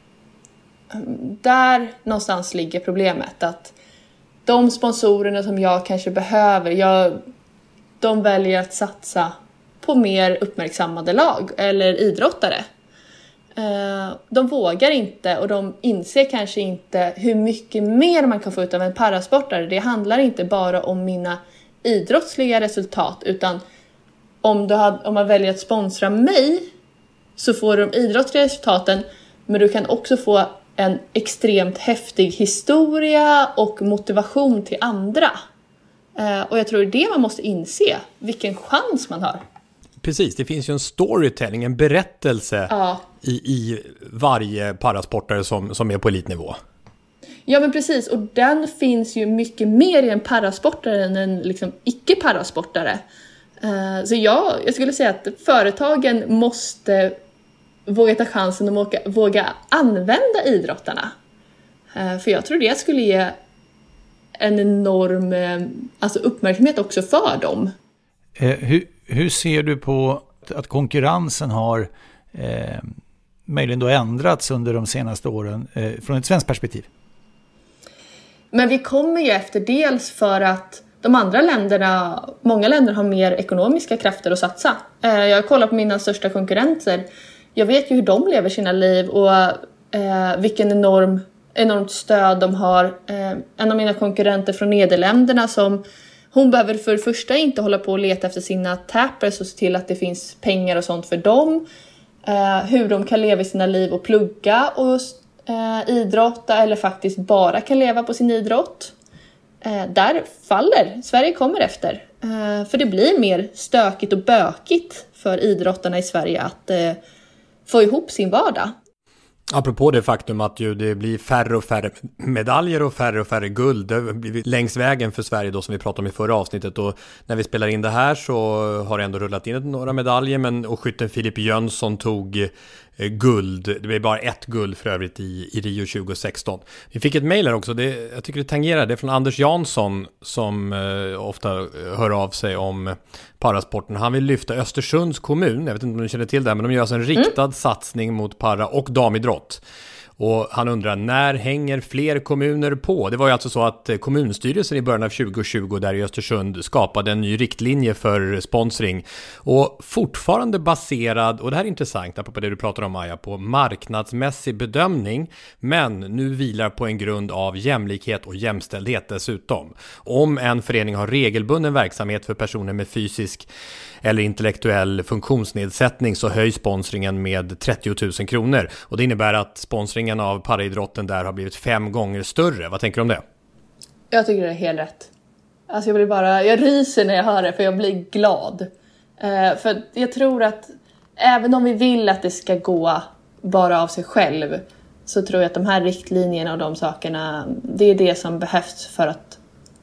Speaker 8: Där någonstans ligger problemet. Att de sponsorerna som jag kanske behöver. Jag, de väljer att satsa på mer uppmärksammade lag eller idrottare. De vågar inte och de inser kanske inte hur mycket mer man kan få ut av en parasportare. Det handlar inte bara om mina idrottsliga resultat utan om, du har, om man väljer att sponsra mig så får du de idrottsliga resultaten men du kan också få en extremt häftig historia och motivation till andra. Och jag tror det är det man måste inse, vilken chans man har.
Speaker 3: Precis, det finns ju en storytelling, en berättelse
Speaker 8: ja.
Speaker 3: i, i varje parasportare som, som är på elitnivå.
Speaker 8: Ja men precis, och den finns ju mycket mer i en parasportare än en liksom, icke-parasportare. Uh, så ja, jag skulle säga att företagen måste våga ta chansen och våga, våga använda idrottarna. Uh, för jag tror det skulle ge en enorm uh, alltså uppmärksamhet också för dem.
Speaker 5: Eh, hur, hur ser du på att konkurrensen har eh, möjligen då ändrats under de senaste åren eh, från ett svenskt perspektiv?
Speaker 8: Men vi kommer ju efter dels för att de andra länderna, många länder har mer ekonomiska krafter att satsa. Eh, jag kollar på mina största konkurrenter. Jag vet ju hur de lever sina liv och eh, vilken enorm, enormt stöd de har. Eh, en av mina konkurrenter från Nederländerna som hon behöver för det första inte hålla på och leta efter sina tappers och se till att det finns pengar och sånt för dem. Eh, hur de kan leva sina liv och plugga och eh, idrotta eller faktiskt bara kan leva på sin idrott. Eh, där faller, Sverige kommer efter. Eh, för det blir mer stökigt och bökigt för idrottarna i Sverige att eh, få ihop sin vardag.
Speaker 3: Apropå det faktum att ju det blir färre och färre medaljer och färre och färre guld. Det har blivit längs vägen för Sverige då, som vi pratade om i förra avsnittet. Och när vi spelar in det här så har det ändå rullat in några medaljer. Men, och skytten Filip Jönsson tog eh, guld. Det blev bara ett guld för övrigt i, i Rio tjugo sexton. Vi fick ett mejl här också. Det, jag tycker det tangerar. Det är från Anders Jansson som eh, ofta hör av sig om parasporten. Han vill lyfta Östersunds kommun. Jag vet inte om du känner till det, men de gör alltså en riktad mm. satsning mot para- och damidrott. Och han undrar, när hänger fler kommuner på? Det var ju alltså så att kommunstyrelsen i början av tjugo tjugo där i Östersund skapade en ny riktlinje för sponsring. Och fortfarande baserad, och det här är intressant, apropå det du pratar om Maja, på marknadsmässig bedömning. Men nu vilar på en grund av jämlikhet och jämställdhet dessutom. Om en förening har regelbunden verksamhet för personer med fysisk eller intellektuell funktionsnedsättning så höjs sponsringen med trettio tusen kronor. Och det innebär att sponsringen av paraidrotten där har blivit fem gånger större. Vad tänker du om det?
Speaker 8: Jag tycker det är helt rätt. Alltså jag blir bara, jag ryser när jag hör det för jag blir glad. Eh, för jag tror att även om vi vill att det ska gå bara av sig själv så tror jag att de här riktlinjerna och de sakerna, det är det som behövs för att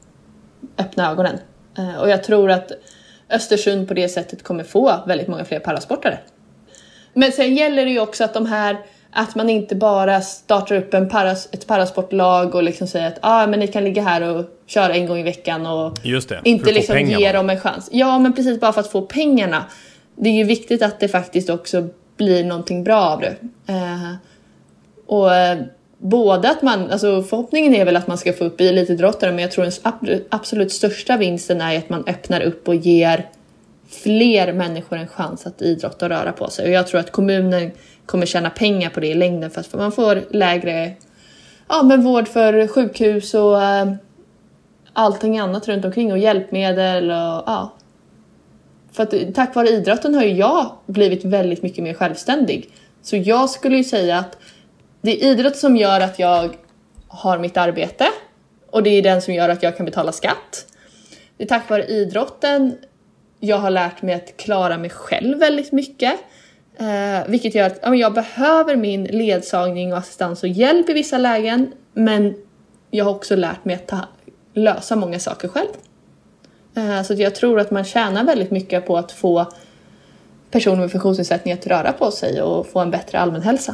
Speaker 8: öppna ögonen. Eh, och jag tror att Östersund på det sättet kommer få väldigt många fler parasportare. Men sen gäller det ju också att de här, att man inte bara startar upp en paras, ett parasportlag och liksom säger att ah, men ni kan ligga här och köra en gång i veckan och
Speaker 3: Just det,
Speaker 8: inte liksom ge dem en chans. Ja, men precis bara för att få pengarna. Det är ju viktigt att det faktiskt också blir någonting bra av det. Eh, och eh, både att man, alltså förhoppningen är väl att man ska få upp elitidrottare, men jag tror den absolut största vinsten är att man öppnar upp och ger fler människor en chans att idrotta och röra på sig. Och jag tror att kommunen kommer tjäna pengar på det i längden för att man får lägre ja, men vård för sjukhus och äh, allting annat runt omkring och hjälpmedel och ja. För att tack vare idrotten har ju jag blivit väldigt mycket mer självständig. Så jag skulle ju säga att det är idrott som gör att jag har mitt arbete och det är den som gör att jag kan betala skatt. Det är tack vare idrotten jag har lärt mig att klara mig själv väldigt mycket. Eh, vilket gör att ja, jag behöver min ledsagning och assistans och hjälp i vissa lägen. Men jag har också lärt mig att ta, lösa många saker själv. Eh, så att jag tror att man tjänar väldigt mycket på att få personer med funktionsnedsättning att röra på sig och få en bättre allmänhälsa.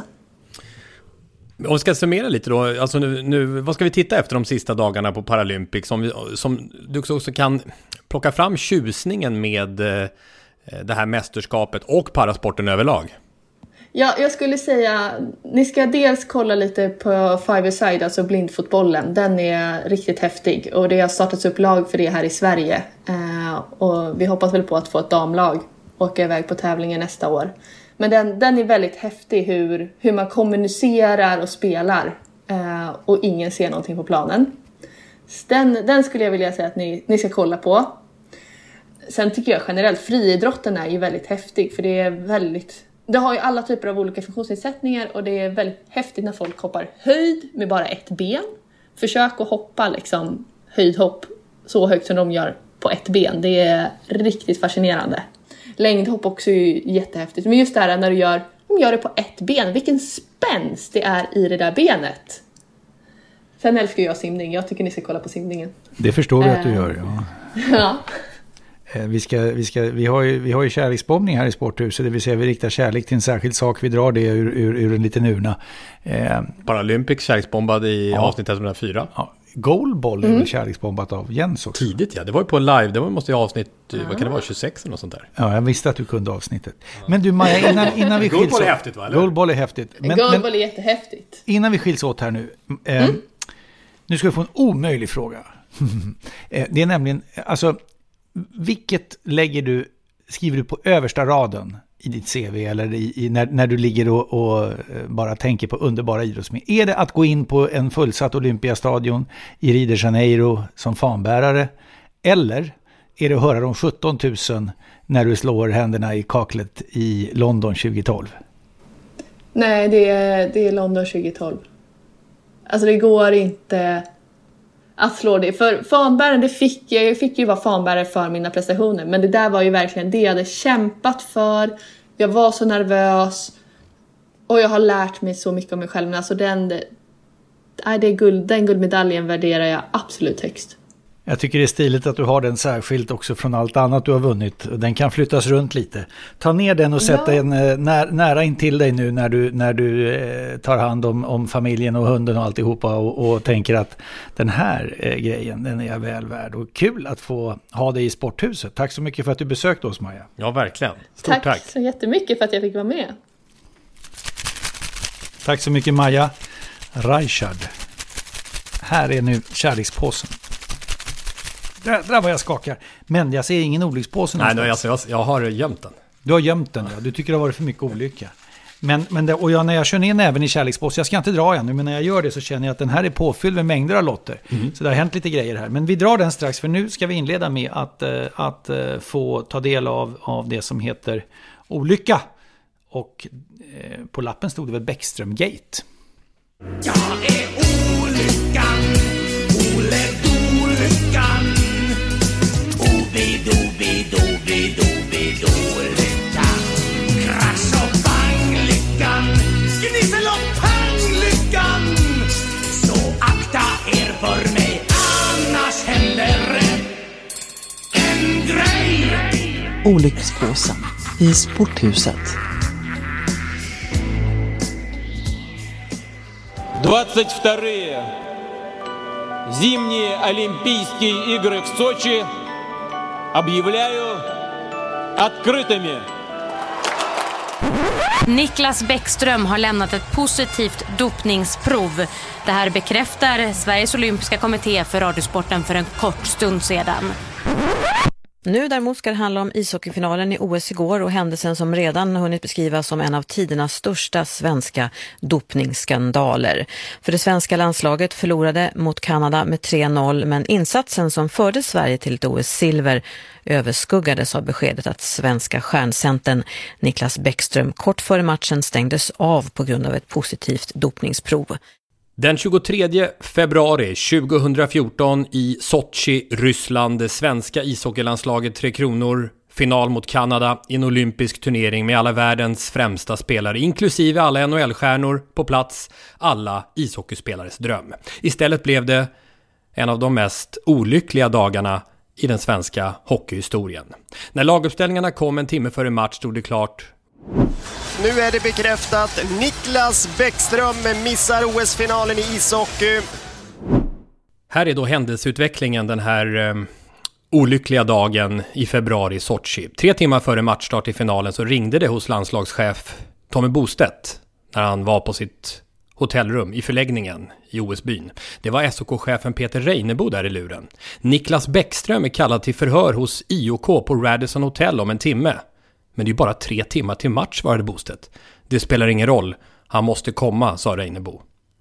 Speaker 3: Om vi ska summera lite då, alltså nu, nu, vad ska vi titta efter de sista dagarna på Paralympics som, vi, som du också kan plocka fram tjusningen med eh, det här mästerskapet och parasporten överlag?
Speaker 8: Ja, jag skulle säga, ni ska dels kolla lite på five-a-side, alltså blindfotbollen. Den är riktigt häftig och det har startats upp lag för det här i Sverige. Eh, och vi hoppas väl på att få ett damlag åka iväg på tävlingen nästa år. Men den, den är väldigt häftig hur, hur man kommunicerar och spelar eh, och ingen ser någonting på planen. Den, den skulle jag vilja säga att ni, ni ska kolla på. Sen tycker jag generellt friidrotten är ju väldigt häftig för det är väldigt... Det har ju alla typer av olika funktionsnedsättningar och det är väldigt häftigt när folk hoppar höjd med bara ett ben. Försök att hoppa liksom höjdhopp så högt som de gör på ett ben. Det är riktigt fascinerande. Längdhopp också är jättehäftigt. Men just det här när du gör, de gör det på ett ben. Vilken spänst det är i det där benet. Sen älskar jag simning. Jag tycker ni ska kolla på simningen.
Speaker 5: Det förstår vi äh, att du gör, ja.
Speaker 8: Ja.
Speaker 5: Vi, ska, vi, ska, vi, har ju, vi har ju kärleksbombning här i Sporthuset. Det vill säga vi riktar kärlek till en särskild sak. Vi drar det ur, ur, ur en liten urna. Eh,
Speaker 3: Paralympics kärleksbombad i
Speaker 5: ja.
Speaker 3: avsnitt ett hundra fyra.
Speaker 5: Ja. Goalball är
Speaker 8: mm.
Speaker 5: väl kärleksbombat av Jens också.
Speaker 3: Tidigt, ja. Det var ju på live. Det var, måste ju avsnitt, ah. vad kan det vara, tjugosex eller något sånt där.
Speaker 5: Ja, jag visste att du kunde avsnittet. Men du Maja, innan, innan vi skiljs åt...
Speaker 3: Goalball är häftigt, va? Eller?
Speaker 5: Goalball är häftigt. Men,
Speaker 8: Goalball är jättehäftigt.
Speaker 5: Innan vi skiljs åt här nu. Eh, mm. Nu ska vi få en omöjlig fråga. eh, det är nämligen, alltså, vilket lägger du, skriver du på översta raden i ditt C V eller i, i, när, när du ligger och, och bara tänker på underbara idrottsmän? Är det att gå in på en fullsatt Olympiastadion i Rio de Janeiro som fanbärare? Eller är det att höra de sjutton tusen när du slår händerna i kaklet i London tjugohundratolv?
Speaker 8: Nej, det är, det är London tjugohundratolv. Alltså det går inte att slå det. För fanbäraren, det fick jag, jag fick ju vara fanbärare för mina prestationer. Men det där var ju verkligen det jag hade kämpat för. Jag var så nervös. Och jag har lärt mig så mycket om mig själv. Men alltså den, det, det är guld, den guldmedaljen värderar jag absolut högst.
Speaker 5: Jag tycker det är stiligt att du har den särskilt också från allt annat du har vunnit. Den kan flyttas runt lite. Ta ner den och sätt ja. den när, nära in till dig nu när du, när du eh, tar hand om, om familjen och hunden och alltihopa och, och tänker att den här eh, grejen, den är jag väl värd. Och kul att få ha dig i Sporthuset. Tack så mycket för att du besökte oss, Maja.
Speaker 3: Ja, verkligen. Stort tack.
Speaker 8: Tack så jättemycket för att jag fick vara med.
Speaker 5: Tack så mycket, Maja Reichard. Här är nu kärlekspåsen. Där, där var jag skakar. Men jag ser ingen olyckspåse
Speaker 3: någonstans. Nej, alltså, jag, jag har gömt den.
Speaker 5: Du har gömt den, ja. Du tycker det har varit för mycket olycka. Men, men det, och jag, när jag kör ner näven i kärlekspåsen, jag ska inte dra ännu, men när jag gör det så känner jag att den här är påfylld med mängder av lotter. Mm. Så det har hänt lite grejer här. Men vi drar den strax, för nu ska vi inleda med att, att, att få ta del av, av det som heter olycka. Och eh, på lappen stod det väl Bäckström Gate.
Speaker 4: Jag är olyckan, Ole Dolyckan. Obi-dobi-dobi-dobi-dolyckan. Krasch och bang-lyckan. Gnissel och pang-lyckan. Så akta er för mig, annars händer en grej.
Speaker 6: Olyckspåsen i Sporthuset.
Speaker 12: двадцать вторые зимние Олимпийские игры в Сочи объявляю открытыми.
Speaker 13: Niklas Bäckström har lämnat ett positivt dopningsprov. Det här bekräftar Sveriges olympiska kommitté för radiosporten för en kort stund sedan. Nu däremot ska det handla om ishockeyfinalen i O S igår och händelsen som redan hunnit beskrivas som en av tidernas största svenska dopningsskandaler. För det svenska landslaget förlorade mot Kanada med tre noll, men insatsen som förde Sverige till ett O S-silver överskuggades av beskedet att svenska stjärncentern Niklas Bäckström kort före matchen stängdes av på grund av ett positivt dopningsprov.
Speaker 3: Den tjugotredje februari tjugohundrafjorton i Sochi, Ryssland, det svenska ishockeylandslaget Tre Kronor, final mot Kanada i en olympisk turnering med alla världens främsta spelare, inklusive alla N H L-stjärnor på plats, alla ishockeyspelares dröm. Istället blev det en av de mest olyckliga dagarna i den svenska hockeyhistorien. När laguppställningarna kom en timme före match stod det klart.
Speaker 14: Nu är det bekräftat. Niklas Bäckström missar O S-finalen i ishockey.
Speaker 3: Här är då händelseutvecklingen den här eh, olyckliga dagen i februari i Sochi. Tre timmar före matchstart i finalen så ringde det hos landslagschef Tommy Bostedt när han var på sitt hotellrum i förläggningen i O S-byn. Det var S O K-chefen Peter Reinebo där i luren. Niklas Bäckström är kallad till förhör hos I O K på Radisson Hotel om en timme. Men det är bara tre timmar till match, svarade Bostedt. Det spelar ingen roll. Han måste komma, sa Reinebo.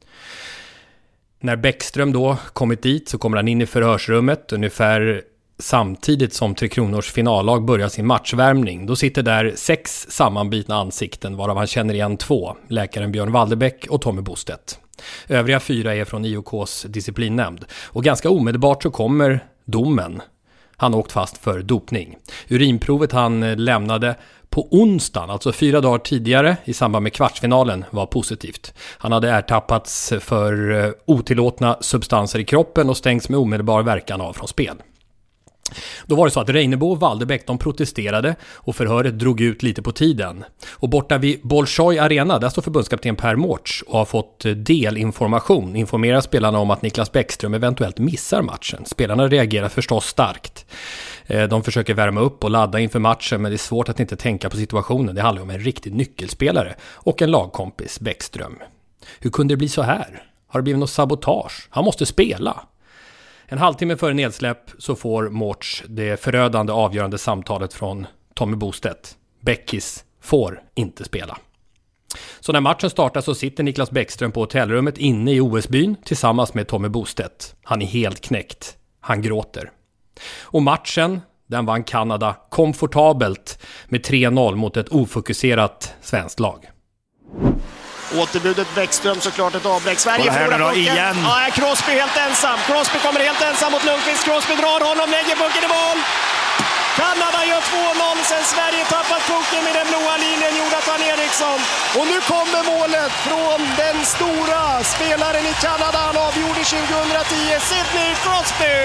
Speaker 3: När Bäckström då kommit dit så kommer han in i förhörsrummet ungefär samtidigt som Tre Kronors finallag börjar sin matchvärmning. Då sitter där sex sammanbitna ansikten varav han känner igen två. Läkaren Björn Walderbäck och Tommy Bostedt. Övriga fyra är från I O K:s disciplinnämnd. Och ganska omedelbart så kommer domen. Han åkt fast för dopning. Urinprovet han lämnade på onsdagen, alltså fyra dagar tidigare i samband med kvartsfinalen, var positivt. Han hade ertappats för otillåtna substanser i kroppen och stängts med omedelbar verkan av från spel. Då var det så att Reinebo och Walderbäck de protesterade och förhöret drog ut lite på tiden. Och borta vid Bolshoi Arena, där står förbundskapten Per Mårts och har fått delinformation. Informerar spelarna om att Niklas Bäckström eventuellt missar matchen. Spelarna reagerar förstås starkt. De försöker värma upp och ladda inför matchen, men det är svårt att inte tänka på situationen. Det handlar om en riktig nyckelspelare och en lagkompis, Bäckström. Hur kunde det bli så här? Har det blivit något sabotage? Han måste spela. En halvtimme före nedsläpp så får Mårts det förödande avgörande samtalet från Tommy Bostedt. Bäckis får inte spela. Så när matchen startar så sitter Niklas Bäckström på hotellrummet inne i O S-byn tillsammans med Tommy Bostedt. Han är helt knäckt. Han gråter. Och matchen, den vann Kanada komfortabelt med tre noll mot ett ofokuserat svenskt lag.
Speaker 14: Återbudet Bäckström, såklart ett avbräck. Sverige förlorar pucken. Igen. Ja, Crosby helt ensam. Crosby kommer helt ensam mot Lundqvist. Crosby drar honom, lägger pucken i mål. Kanada gör två noll sen Sverige tappat pucken med den blåa linjen, Jonathan Eriksson. Och nu kommer målet från den stora spelaren i Kanada. Han avgjorde tjugohundratio, Sidney Crosby!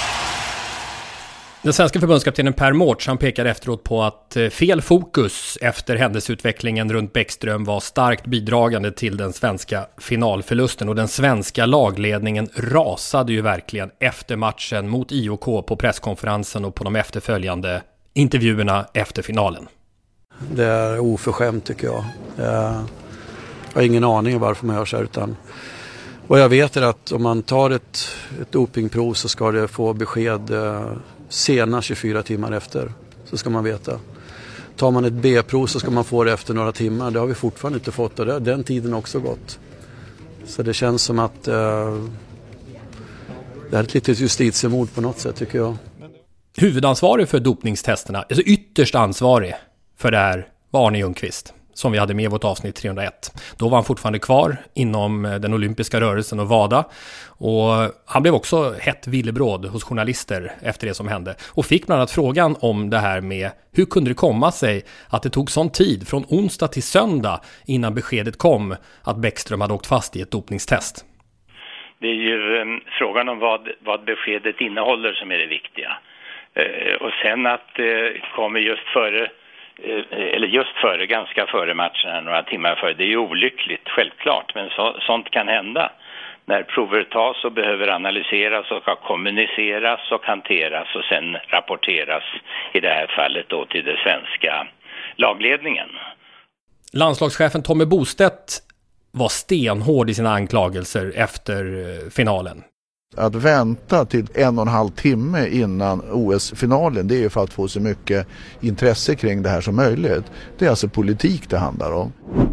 Speaker 3: Den svenska förbundskaptenen Per Mårts, han pekar efteråt på att fel fokus efter händelseutvecklingen runt Bäckström var starkt bidragande till den svenska finalförlusten, och den svenska lagledningen rasade ju verkligen efter matchen mot I O K på presskonferensen och på de efterföljande intervjuerna efter finalen.
Speaker 15: Det är oförskämt tycker jag. Jag har ingen aning varför man gör så här, utan vad jag vet är att om man tar ett, ett dopingprov så ska det få besked senast tjugofyra timmar efter, så ska man veta. Tar man ett B-prov så ska man få det efter några timmar. Det har vi fortfarande inte fått, och det, den tiden också gått. Så det känns som att eh, det är ett litet justitiemord på något sätt tycker jag.
Speaker 3: Huvudansvarig för dopningstesterna, alltså ytterst ansvarig för det här, var Arne Ljungqvist, som vi hade med i vårt avsnitt trehundraett. Då var han fortfarande kvar inom den olympiska rörelsen och WADA. Och han blev också hett villebråd hos journalister efter det som hände. Och fick bland annat frågan om det här med hur kunde det komma sig att det tog sån tid från onsdag till söndag innan beskedet kom att Bäckström hade åkt fast i ett dopningstest.
Speaker 16: Det är ju um, frågan om vad, vad beskedet innehåller som är det viktiga. Uh, och sen att det uh, kommer just före eller just före, ganska före matchen, några timmar före. Det är ju olyckligt, självklart, men så, sånt kan hända. När prover tas och behöver analyseras och ska kommuniceras och hanteras och sen rapporteras, i det här fallet då till den svenska lagledningen.
Speaker 3: Landslagschefen Tommy Bostedt var stenhård i sina anklagelser efter finalen.
Speaker 17: Att vänta till en och en halv timme innan O S-finalen, det är ju för att få så mycket intresse kring det här som möjligt. Det är alltså politik det handlar om.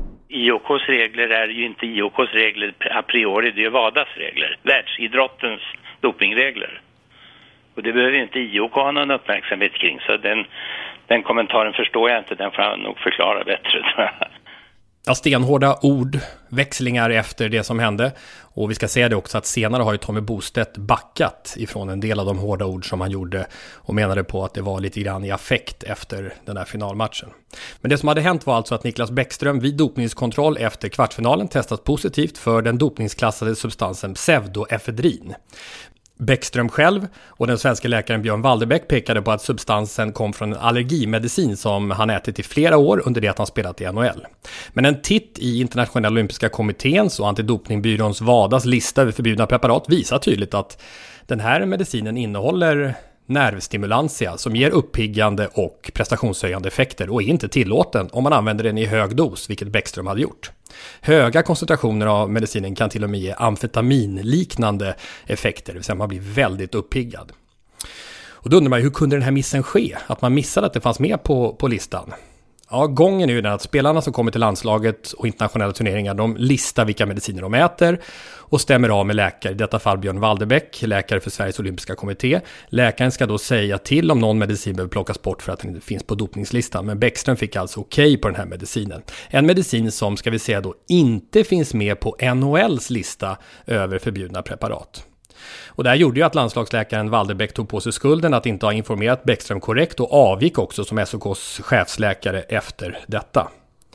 Speaker 16: I O K:s regler är ju inte I O K:s regler a priori, det är WADAs regler. Världsidrottens dopingregler. Och det behöver inte I O K ha någon uppmärksamhet kring, så den, den kommentaren förstår jag inte, den får jag nog förklara bättre, tror jag.
Speaker 3: Ja, stenhårda ord, växlingar efter det som hände. Och vi ska säga det också att senare har ju Tommy Bostedt backat ifrån en del av de hårda ord som han gjorde och menade på att det var lite grann i affekt efter den här finalmatchen. Men det som hade hänt var alltså att Niklas Bäckström vid dopningskontroll efter kvartsfinalen testat positivt för den dopningsklassade substansen pseudoefedrin. Bäckström själv och den svenska läkaren Björn Walderbäck pekade på att substansen kom från en allergimedicin som han ätit i flera år under det att han spelat i N H L. Men en titt i Internationella olympiska kommitténs och antidopningbyråns WADAs lista över förbjudna preparat visar tydligt att den här medicinen innehåller nervstimulantia som ger uppiggande och prestationshöjande effekter och är inte tillåten om man använder den i hög dos, vilket Bäckström hade gjort. Höga koncentrationer av medicinen kan till och med ge amfetaminliknande effekter, det vill säga man blir väldigt uppiggad. Och då undrar man, hur kunde den här missen ske? Att man missade att det fanns med på, på listan? Ja, gången är ju den att spelarna som kommer till landslaget och internationella turneringar, de listar vilka mediciner de äter och stämmer av med läkare, i detta fall Björn Walderbäck, läkare för Sveriges olympiska kommitté. Läkaren ska då säga till om någon medicin behöver plockas bort för att den inte finns på dopningslistan, men Bäckström fick alltså okej på den här medicinen. En medicin som, ska vi säga då, inte finns med på N H L:s lista över förbjudna preparat. Och det här gjorde ju att landslagsläkaren Walderbäck tog på sig skulden att inte ha informerat Bäckström korrekt och avgick också som S O K:s chefsläkare efter detta.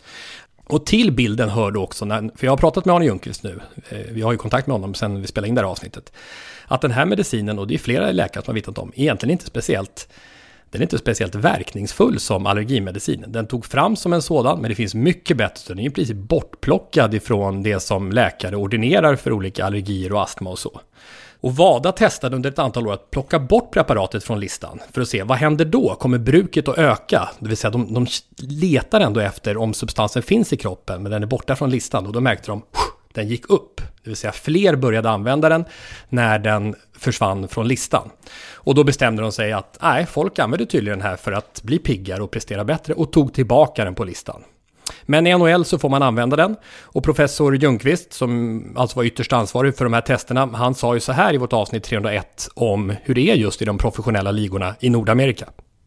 Speaker 3: Och till bilden hörde också, när, för jag har pratat med Arne Ljungqvist nu, eh, vi har ju kontakt med honom sen vi spelade in det här avsnittet, att den här medicinen, och det är flera läkare som har vittnat om, egentligen inte speciellt, den är inte speciellt verkningsfull som allergimedicinen. Den tog fram som en sådan, men det finns mycket bättre. Den är ju precis bortplockad ifrån det som läkare ordinerar för olika allergier och astma och så. Och WADA testade under ett antal år att plocka bort preparatet från listan för att se vad händer då, kommer bruket att öka? Det vill säga de, de letar ändå efter om substansen finns i kroppen, men den är borta från listan, och då märkte de den gick upp. Det vill säga fler började använda den när den försvann från listan. Och då bestämde de sig att nej, folk använder tydligen den här för att bli piggare och prestera bättre och tog tillbaka den på listan. Men i N H L så får man använda den, och professor Ljungqvist, som alltså var ytterst ansvarig för de här testerna, han sa ju så här i vårt avsnitt trehundraett om hur det är just i de professionella ligorna i Nordamerika.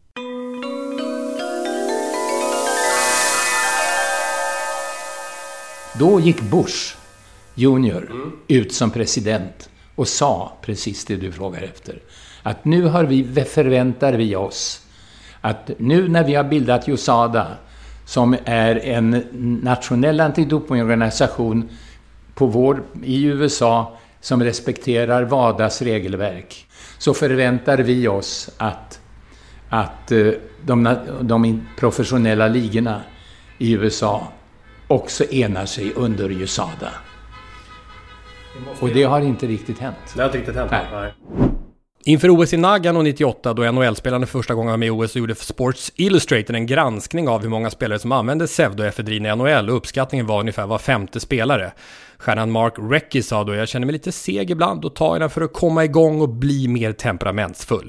Speaker 18: Då gick Bush junior ut som president och sa precis det du frågar efter. Att nu har vi, förväntar vi oss att nu när vi har bildat U S A D A, som är en nationell antidopingorganisation på vår, i U S A som respekterar W A D A:s regelverk, så förväntar vi oss att, att de, de professionella ligorna i U S A också enar sig under U S A D A. Och det har inte riktigt hänt.
Speaker 3: Det har inte riktigt hänt.
Speaker 18: Nej.
Speaker 3: Nej. Inför O S i Nagano nittioåtta, då N H L-spelarna första gången var med i O S, så gjorde Sports Illustrated en granskning av hur många spelare som använde pseudoefedrin i N H L, och uppskattningen var ungefär var femte spelare. Stjärnan Mark Recchi sa då: jag känner mig lite seg ibland och tar den för att komma igång och bli mer temperamentsfull.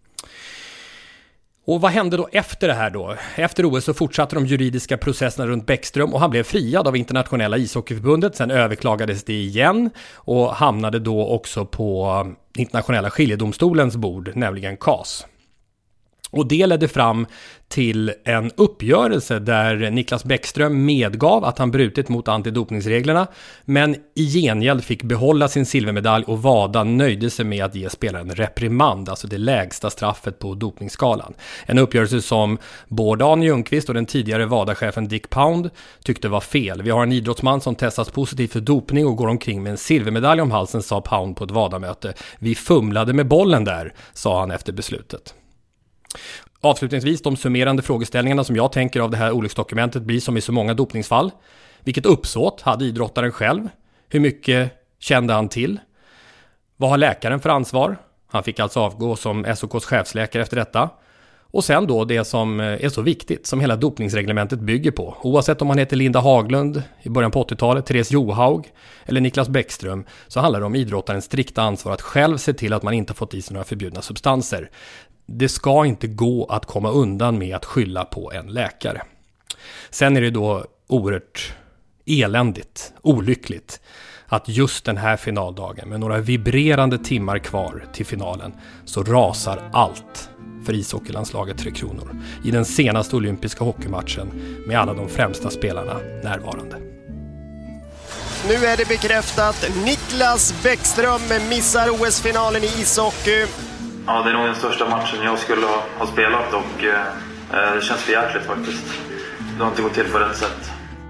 Speaker 3: Och vad hände då efter det här då? Efter O S så fortsatte de juridiska processerna runt Bäckström, och han blev friad av Internationella ishockeyförbundet. Sen överklagades det igen och hamnade då också på Internationella skiljedomstolens bord, nämligen C A S. Och det ledde fram till en uppgörelse där Niklas Bäckström medgav att han brutit mot antidopningsreglerna, men i gengäld fick behålla sin silvermedalj, och W A D A nöjde sig med att ge spelaren reprimand, alltså det lägsta straffet på dopningsskalan. En uppgörelse som både Arne Ljungqvist och den tidigare W A D A-chefen Dick Pound tyckte var fel. Vi har en idrottsman som testas positivt för dopning och går omkring med en silvermedalj om halsen, sa Pound på ett W A D A-möte. Vi fumlade med bollen där, sa han efter beslutet. Avslutningsvis, de summerande frågeställningarna som jag tänker av det här olycksdokumentet blir som i så många dopningsfall. Vilket uppsåt hade idrottaren själv? Hur mycket kände han till? Vad har läkaren för ansvar? Han fick alltså avgå som S O K:s chefsläkare efter detta. Och sen då det som är så viktigt, som hela dopningsreglementet bygger på. Oavsett om man heter Linda Haglund i början på åttiotalet, Therese Johaug eller Niklas Bäckström, så handlar det om idrottarens strikta ansvar att själv se till att man inte fått i sig några förbjudna substanser. Det ska inte gå att komma undan med att skylla på en läkare. Sen är det då oerhört eländigt, olyckligt, att just den här finaldagen med några vibrerande timmar kvar till finalen så rasar allt för ishockeylandslaget Tre Kronor i den senaste olympiska hockeymatchen med alla de främsta spelarna närvarande.
Speaker 14: Nu är det bekräftat. Niklas Bäckström missar O S-finalen i ishockey.
Speaker 19: Ja, det är nog den största matchen jag skulle ha, ha spelat, och eh, det känns för jäkligt faktiskt. Det har inte gått till på rätt sätt.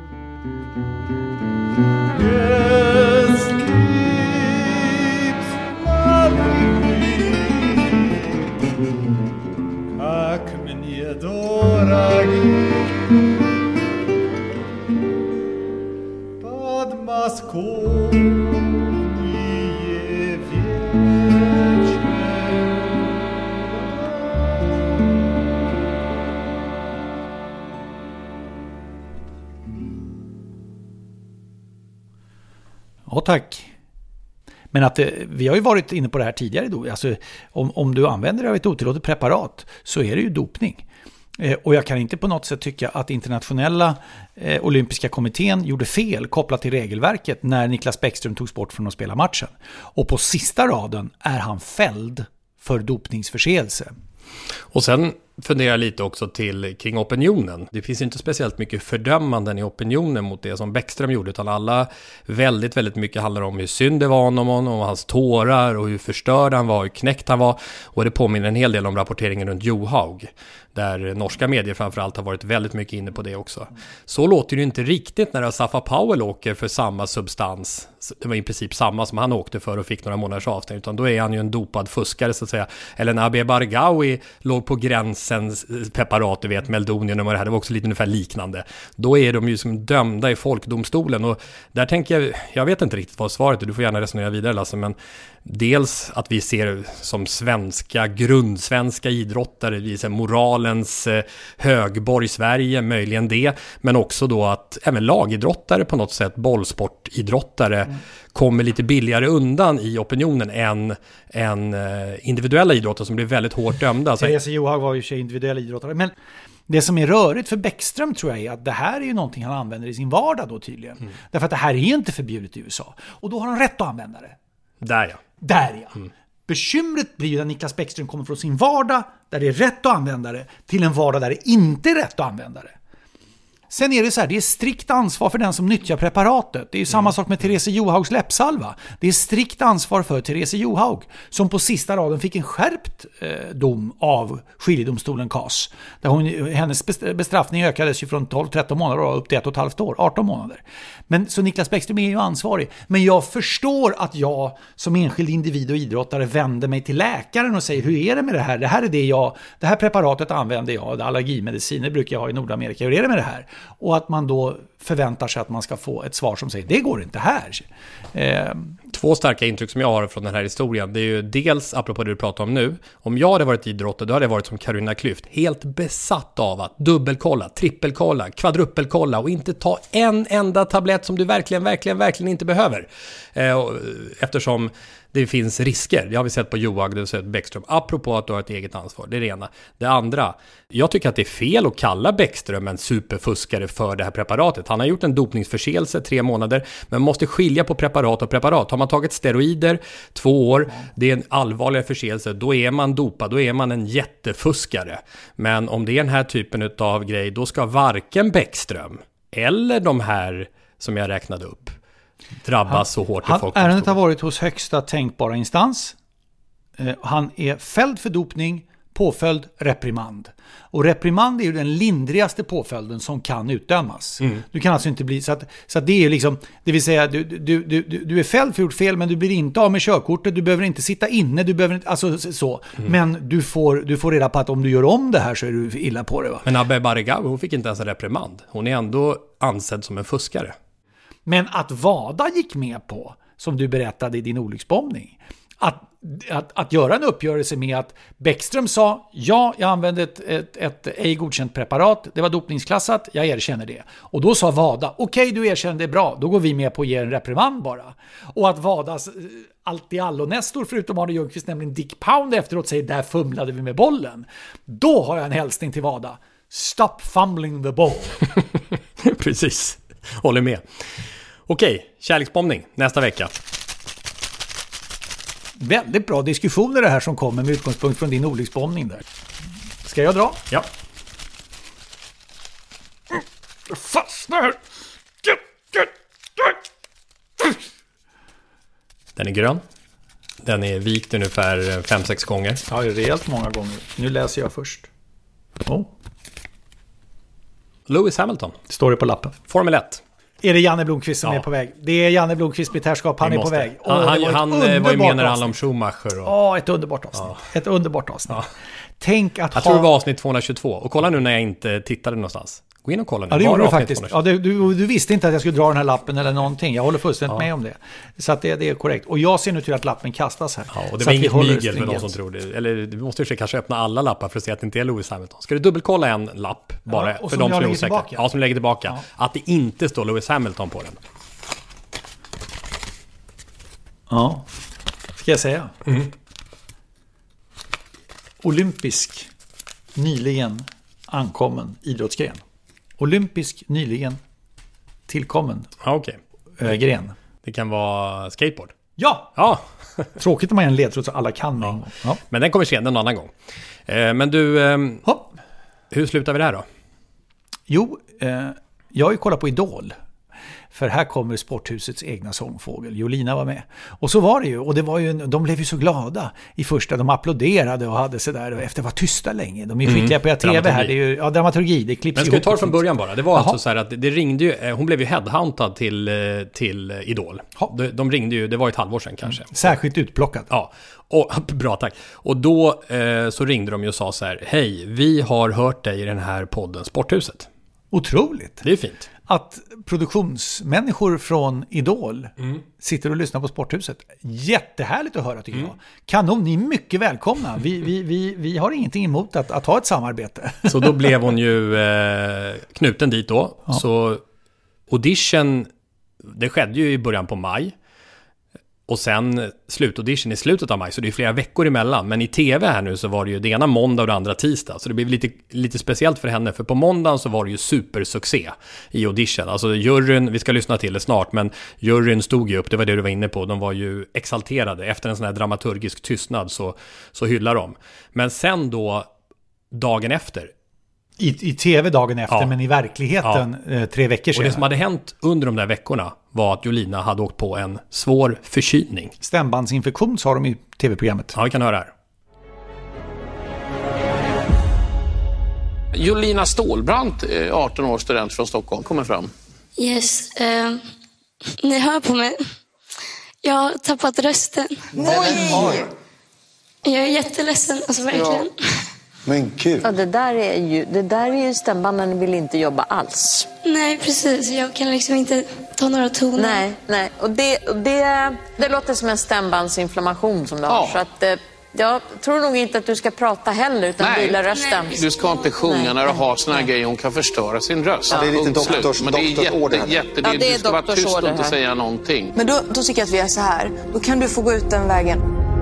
Speaker 5: Ja, tack. Men att det, vi har ju varit inne på det här tidigare då. Alltså, om, om du använder dig av ett otillåtet preparat så är det ju dopning. Eh, och jag kan inte på något sätt tycka att internationella eh, olympiska kommittén gjorde fel kopplat till regelverket när Niklas Bäckström togs bort från att spela matchen. Och på sista raden är han fälld för dopningsförseelse.
Speaker 3: Och sen funderar jag lite också till kring opinionen. Det finns inte speciellt mycket fördömanden i opinionen mot det som Bäckström gjorde, utan alla väldigt, väldigt mycket handlar om hur synd det var om honom, om hans tårar och hur förstörd han var, hur knäckt han var. Och det påminner en hel del om rapporteringen runt Johaug, där norska medier framförallt har varit väldigt mycket inne på det också. Så låter det inte riktigt när Safa Powell åker för samma substans. Det var i princip samma som han åkte för och fick några månaders avstängning, utan då är han ju en dopad fuskare så att säga. Eller när Abbe Bargawi låg på gränsens preparat, du vet, Meldonium och det här, det var också lite ungefär liknande. Då är de ju som dömda i folkdomstolen, och där tänker jag, jag vet inte riktigt vad svaret är, du får gärna resonera vidare Lasse, men dels att vi ser som svenska, grundsvenska idrottare, vi ser moralens eh, högborg i Sverige, möjligen det, men också då att även lagidrottare på något sätt, bollsportidrottare, mm. kommer lite billigare undan i opinionen än, än eh, individuella idrottare som blir väldigt hårt dömda. Alltså,
Speaker 5: Therese Johaug var ju sig individuella idrottare, men det som är rörigt för Bäckström tror jag är att det här är ju någonting han använder i sin vardag då tydligen. Mm. Därför att det här är inte förbjudet i U S A. Och då har han rätt att använda det.
Speaker 3: Där ja.
Speaker 5: Där ja. Mm. Bekymret blir ju när Niklas Bäckström kommer från sin vardag där det är rätt att använda det till en vardag där det inte är rätt att använda det. sen är det så här, det är strikt ansvar för den som nyttjar preparatet. Det är ju samma mm. sak med Therese Johaugs läppsalva. Det är strikt ansvar för Therese Johaug, som på sista raden fick en skärpt eh, dom av skiljedomstolen K A S. Där hon, hennes bestraffning ökades ju från tolv till tretton månader upp till ett och ett halvt år, arton månader. Men så Niklas Bäckström är ju ansvarig. Men jag förstår att jag som enskild individ och idrottare vänder mig till läkaren och säger, hur är det med det här? Det här är det jag, det här preparatet använder jag, allergimediciner brukar jag ha i Nordamerika. Hur är det med det här? Och att man då förväntar sig att man ska få ett svar som säger, det går inte här. Eh.
Speaker 3: Två starka intryck som jag har från den här historien, det är ju dels, apropå det du pratar om nu, om jag hade varit idrottare, då hade jag varit som Carolina Klüft, helt besatt av att dubbelkolla, trippelkolla, kvadruppelkolla och inte ta en enda tablett som du verkligen, verkligen, verkligen inte behöver. Eh, eftersom det finns risker. Det har vi sett på Johaug, det har vi sett Bäckström. Apropå att du har ett eget ansvar. Det är det ena. Det andra, jag tycker att det är fel att kalla Bäckström en superfuskare för det här preparatet. Han har gjort en dopningsförseelse tre månader, men måste skilja på preparat och preparat. Har man tagit steroider två år, det är en allvarligare förseelse, då är man dopad, då är man en jättefuskare. Men om det är den här typen av grej, då ska varken Bäckström eller de här som jag räknade upp drabbas han, så hårt i folk.
Speaker 5: Ärendet har varit hos högsta tänkbara instans. Eh, han är fälld för dopning, påföljd reprimand. Och reprimand är ju den lindrigaste påföljden som kan utdömas. Mm. Du kan alltså inte bli så att, så att det är ju liksom, det vill säga du, du, du, du är fälld för gjort fel, men du blir inte av med körkortet, du behöver inte sitta inne, du behöver inte, alltså så. Mm. Men du får, du får reda på att om du gör om det här så är du illa på det, va?
Speaker 3: Men Abbe Barigao, hon fick inte ens en reprimand. Hon är ändå ansedd som en fuskare.
Speaker 5: Men att Wada gick med på, som du berättade i din olycksbombning, att, att, att göra en uppgörelse med att Bäckström sa, ja, jag använde ett, ett, ett ej godkänt preparat, det var dopningsklassat, jag erkänner det. Och då sa Wada, okej, okay, du erkänner det, bra, då går vi med på att ge en reprimand bara. Och att Wadas allt i allo Nestor, förutom Arne Ljungqvist, nämligen Dick Pound efteråt säger, där fumlade vi med bollen. Då har jag en hälsning till Wada. Stop fumbling the ball.
Speaker 3: Precis, håller med. Okej, kärleksbombning nästa vecka.
Speaker 5: Väldigt bra diskussioner det här som kommer med utgångspunkt från din olycksbombning där. Ska jag dra?
Speaker 3: Ja.
Speaker 5: Fastnar!
Speaker 3: Den är grön. Den är vikt ungefär fem sex gånger.
Speaker 5: Ja, det är rejält många gånger. Nu läser jag först. Oh.
Speaker 3: Lewis Hamilton.
Speaker 5: Står det på lappen.
Speaker 3: Formel ett.
Speaker 5: Är det Janne Blomqvist som ja. är på väg? Det är Janne Blomqvist militärskap, han är på väg.
Speaker 3: Åh, han var, han var ju med när det handlade om Schumacher. Och...
Speaker 5: Ja, ett underbart avsnitt. Ja. Ett underbart avsnitt. Ja. Tänk att
Speaker 3: jag
Speaker 5: ha...
Speaker 3: tror det var avsnitt tvåhundratjugotvå. Och kolla nu när jag inte tittade någonstans. Gå in och kolla nu.
Speaker 5: Ja, det gjorde du faktiskt. Ja, du, du, du visste inte att jag skulle dra den här lappen eller någonting. Jag håller fullständigt ja. med om det. Så att det, det är korrekt. Och jag ser nu till att lappen kastas här.
Speaker 3: Ja, och det var inget mygel för de som tror det. Eller du måste ju kanske öppna alla lappar för att se att det inte är Lewis Hamilton. Ska du dubbelkolla en lapp bara ja, för de som är osäkra? Tillbaka. Ja, som lägger tillbaka. Ja. Att det inte står Lewis Hamilton på den.
Speaker 5: Ja, ska jag säga.
Speaker 3: Mm.
Speaker 5: Olympisk nyligen ankommen idrottsgren. Olympisk nyligen tillkommen
Speaker 3: ah, okay.
Speaker 5: äh, gren.
Speaker 3: Det kan vara skateboard.
Speaker 5: Ja!
Speaker 3: Ja.
Speaker 5: Tråkigt om man är en ledtråd så alla kan med
Speaker 3: ja.
Speaker 5: en gång. Ja.
Speaker 3: Men den kommer sen en annan gång. Eh, men du, eh, hur slutar vi det här då?
Speaker 5: Jo, eh, jag har ju kollat på Idol. För här kommer Sporthusets egna sångfågel. Jolina var med. Och så var det ju. Och det var ju, de blev ju så glada i första. De applåderade och hade sig där. Och efter var tysta länge. De är ju skickliga på mm. tv här. Det är ju, ja, dramaturgi. Det klipps.
Speaker 3: Men ska vi ta det från början bara? Det var Aha. alltså så här att det ringde ju. Hon blev ju headhuntad till, till Idol. De, de ringde ju, det var ett halvår sedan kanske. Mm.
Speaker 5: Särskilt utplockat.
Speaker 3: Ja. Och, bra, tack. Och då eh, så ringde de ju och sa så här. Hej, vi har hört dig i den här podden Sporthuset.
Speaker 5: Otroligt.
Speaker 3: Det är fint.
Speaker 5: Att produktionsmänniskor från Idol mm. sitter och lyssnar på Sporthuset. Jättehärligt att höra tycker mm. jag. Kanon, ni är mycket välkomna. Vi, vi, vi, vi har ingenting emot att, att ha ett samarbete.
Speaker 3: Så då blev hon ju eh, knuten dit då. Ja. Så audition, det skedde ju i början på maj. Och sen slutaudition i slutet av maj. Så det är flera veckor emellan. Men i tv här nu så var det ju det ena måndag och det andra tisdag. Så det blev lite, lite speciellt för henne. För på måndagen så var det ju supersuccé i audition. Alltså juryn, vi ska lyssna till det snart. Men juryn stod ju upp, det var det du var inne på. De var ju exalterade. Efter en sån här dramaturgisk tystnad så, så hyllar de. Men sen då, dagen efter,
Speaker 5: I, I tv dagen efter,
Speaker 3: Ja.
Speaker 5: men i verkligheten
Speaker 3: Ja.
Speaker 5: eh, tre veckor
Speaker 3: Och
Speaker 5: sedan.
Speaker 3: det som hade hänt under de där veckorna var att Jolina hade åkt på en svår förkylning.
Speaker 5: Stämbandsinfektion sa de i tv-programmet.
Speaker 3: Ja, vi kan höra här.
Speaker 20: Jolina Stålbrant, arton år student från Stockholm, kommer fram.
Speaker 21: Yes, eh, ni hör på mig. Jag har tappat rösten.
Speaker 22: Nej!
Speaker 21: Jag är jätteledsen, alltså verkligen.
Speaker 22: Ja. Men gud.
Speaker 23: Ja, det där är ju, det där är ju stämbanden vill inte jobba alls.
Speaker 21: Nej, precis. Jag kan liksom inte ta några toner.
Speaker 23: Nej, nej. Och det, det, det låter som en stämbandsinflammation som du har.
Speaker 20: Ja.
Speaker 23: Så att, eh, jag tror nog inte att du ska prata heller utan
Speaker 20: Nej.
Speaker 23: vila rösten.
Speaker 20: Du ska inte sjunga
Speaker 23: Nej.
Speaker 20: när du har såna här grejer. Hon kan förstöra sin röst.
Speaker 22: Ja, det är lite
Speaker 20: Punkt slut.
Speaker 22: doktors-
Speaker 20: Men det är
Speaker 22: doktorsorder
Speaker 20: jätte,
Speaker 22: här.
Speaker 20: jätte,
Speaker 23: Ja, det är
Speaker 20: du ska vara tyst och
Speaker 23: doktorsorder
Speaker 20: inte
Speaker 23: här.
Speaker 20: säga någonting.
Speaker 24: Men då, då tycker jag att vi gör så här. Då kan du få gå ut den vägen.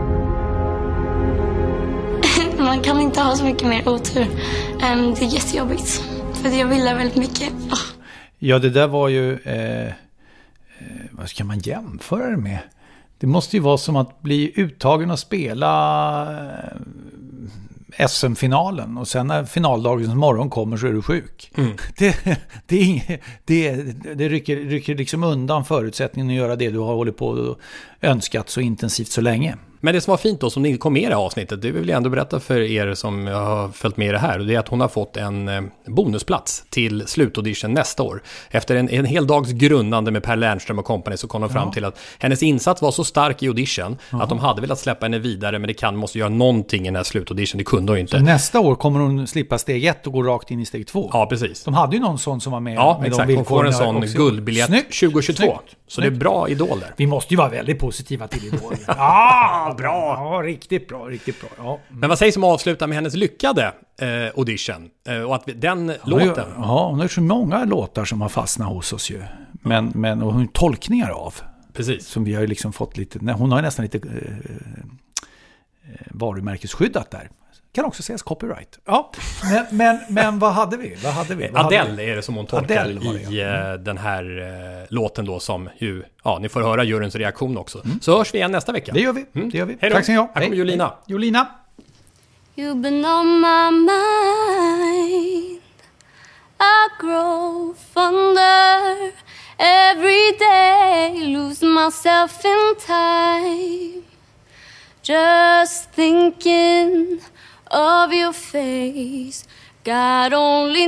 Speaker 21: Man kan inte ha så mycket mer otur. Um, det är jättejobbigt. För jag vill väldigt mycket. Oh.
Speaker 5: Ja, det där var ju... Eh, eh, vad ska man jämföra det med? Det måste ju vara som att bli uttagen och spela eh, S M-finalen. Och sen när finaldagens morgon kommer så är du sjuk.
Speaker 3: Mm.
Speaker 5: Det, det, är inget, det, det rycker, rycker liksom undan förutsättningen att göra det du har hållit på och önskat så intensivt så länge.
Speaker 3: Men det som var fint då, som ni kom med i det här avsnittet, det vill jag ändå berätta för er som har följt med i det här, och det är att hon har fått en eh, bonusplats till slutaudition nästa år. Efter en, en hel dags grunnande med Per Lernström och company så kom de fram
Speaker 5: Ja.
Speaker 3: till att hennes insats var så stark i audition
Speaker 5: Jaha.
Speaker 3: att de hade velat släppa henne vidare, men det kan måste göra någonting i den här slutaudition, det kunde hon ju inte.
Speaker 5: Så nästa år kommer hon slippa steg ett och gå rakt in i steg två.
Speaker 3: Ja, precis.
Speaker 5: De hade ju någon sån som var med.
Speaker 3: Ja,
Speaker 5: med
Speaker 3: exakt.
Speaker 5: De
Speaker 3: Hon får en sån
Speaker 5: också.
Speaker 3: guldbiljett
Speaker 5: Snyggt.
Speaker 3: tjugo tjugotvå.
Speaker 5: Snyggt.
Speaker 3: Så det är bra idoler.
Speaker 5: Vi måste ju vara väldigt positiva till Idol. Ah, bra! Ja, riktigt bra, riktigt bra. Ja.
Speaker 3: Men vad sägs om att avsluta med hennes lyckade eh, audition? Eh, och att vi, den
Speaker 5: Hon
Speaker 3: låten...
Speaker 5: har ju, ja, hon har ju så många låtar som har fastnat hos oss ju. Men, men och hon har tolkningar av.
Speaker 3: Precis.
Speaker 5: Som vi har ju liksom fått lite... Nej, hon har ju nästan lite eh, eh, varumärkesskyddat där. Kan också sägas copyright. Ja, men, men, men vad hade vi? Vad hade vi? Vad
Speaker 3: Adele
Speaker 5: hade vi?
Speaker 3: är det som hon tolkar
Speaker 5: Adele var det,
Speaker 3: i
Speaker 5: ja.
Speaker 3: eh, den här eh, låten då som ju, ja, ni får höra juryns reaktion också. Så hörs vi igen nästa vecka.
Speaker 5: Det gör vi.
Speaker 3: Mm.
Speaker 5: Det gör vi.
Speaker 3: Hej då.
Speaker 5: Tack så mycket.
Speaker 3: Här kommer
Speaker 5: Hej.
Speaker 3: Jolina.
Speaker 5: Jolina.
Speaker 21: You've been on my mind. I grow fonder every day. Lose myself in time. Just thinking of your face. God only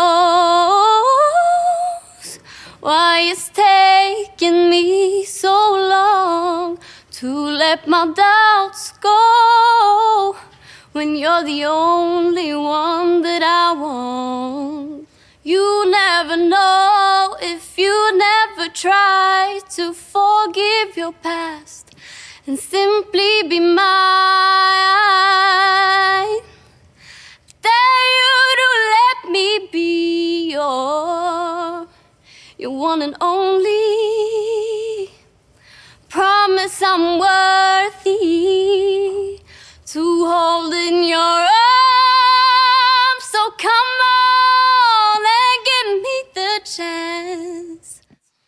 Speaker 21: knows why it's taking me so long to let my doubts go when you're the only one that I want. You never know if you never try to forgive your past and simply be mine. Dare you to let me be your, your one and only. Promise I'm worthy to hold in your arms. So come on and give me the chance.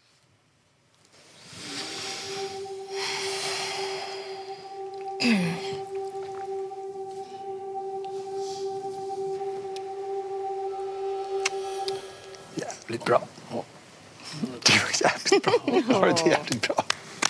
Speaker 22: Jävligt bra. Det var jävligt bra. Det var det jävligt bra.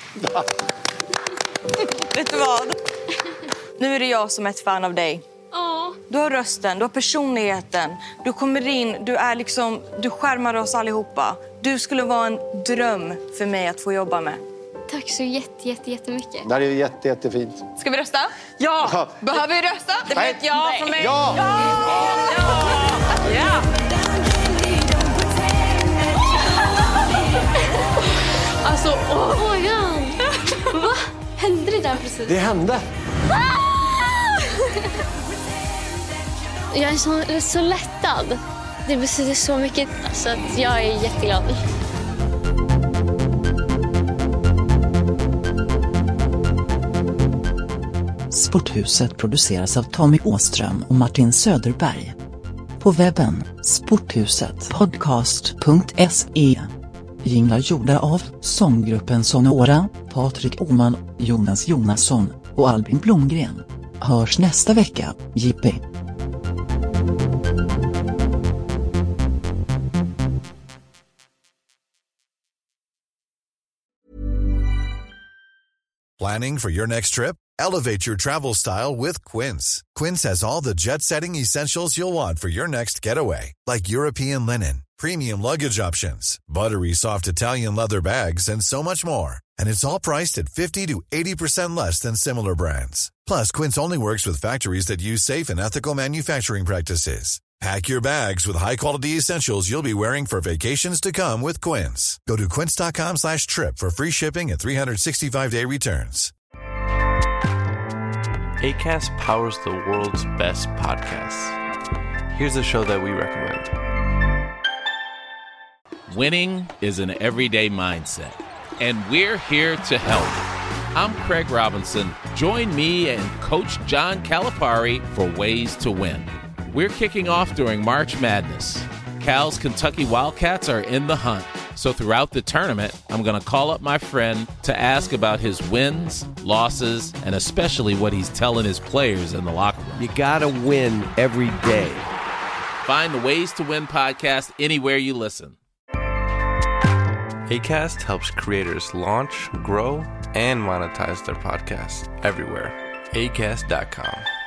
Speaker 24: Vet du vad? Nu är det jag som är ett fan av dig. Du har rösten, du har personligheten. Du kommer in, du är liksom, du skärmar oss allihopa. Du skulle vara en dröm för mig att få jobba med.
Speaker 21: Tack så jätte, jätte, jättemycket.
Speaker 22: Det här är ju jätte, jättefint.
Speaker 24: Ska vi rösta? Ja!
Speaker 22: Ja.
Speaker 24: Behöver vi rösta? Det blir
Speaker 22: Nej.
Speaker 24: ett ja från mig.
Speaker 22: Ja!
Speaker 24: Ja! Ja!
Speaker 21: Alltså, oh my god. Va? Hände det där precis?
Speaker 22: Det hände.
Speaker 21: Jag är så, så lättad. Det betyder så mycket. Alltså att jag är jätteglad.
Speaker 6: Sporthuset produceras av Tommy Åström och Martin Söderberg. På webben sporthuset podcast punkt se. Jinglar gjorda av sånggruppen Sonora, Patrik Åman, Jonas Jonasson och Albin Blomgren. Hörs nästa vecka, J P.
Speaker 1: Planning for your next trip? Elevate your travel style with Quince. Quince has all the jet-setting essentials you'll want for your next getaway, like European linen, premium luggage options, buttery soft Italian leather bags, and so much more. And it's all priced at fifty to eighty percent less than similar brands. Plus, Quince only works with factories that use safe and ethical manufacturing practices. Pack your bags with high-quality essentials you'll be wearing for vacations to come with Quince. Go to quince.com slash trip for free shipping and three sixty-five day returns.
Speaker 2: Acast powers the world's best podcasts. Here's a show that we recommend.
Speaker 7: Winning is an everyday mindset, and we're here to help. I'm Craig Robinson. Join me and Coach John Calipari for Ways to Win. We're kicking off during March Madness. Cal's Kentucky Wildcats are in the hunt. So throughout the tournament, I'm going to call up my friend to ask about his wins, losses, and especially what he's telling his players in the locker room.
Speaker 9: You got to win every day.
Speaker 7: Find the Ways to Win podcast anywhere you listen.
Speaker 2: Acast helps creators launch, grow, and monetize their podcasts everywhere. acast dot com.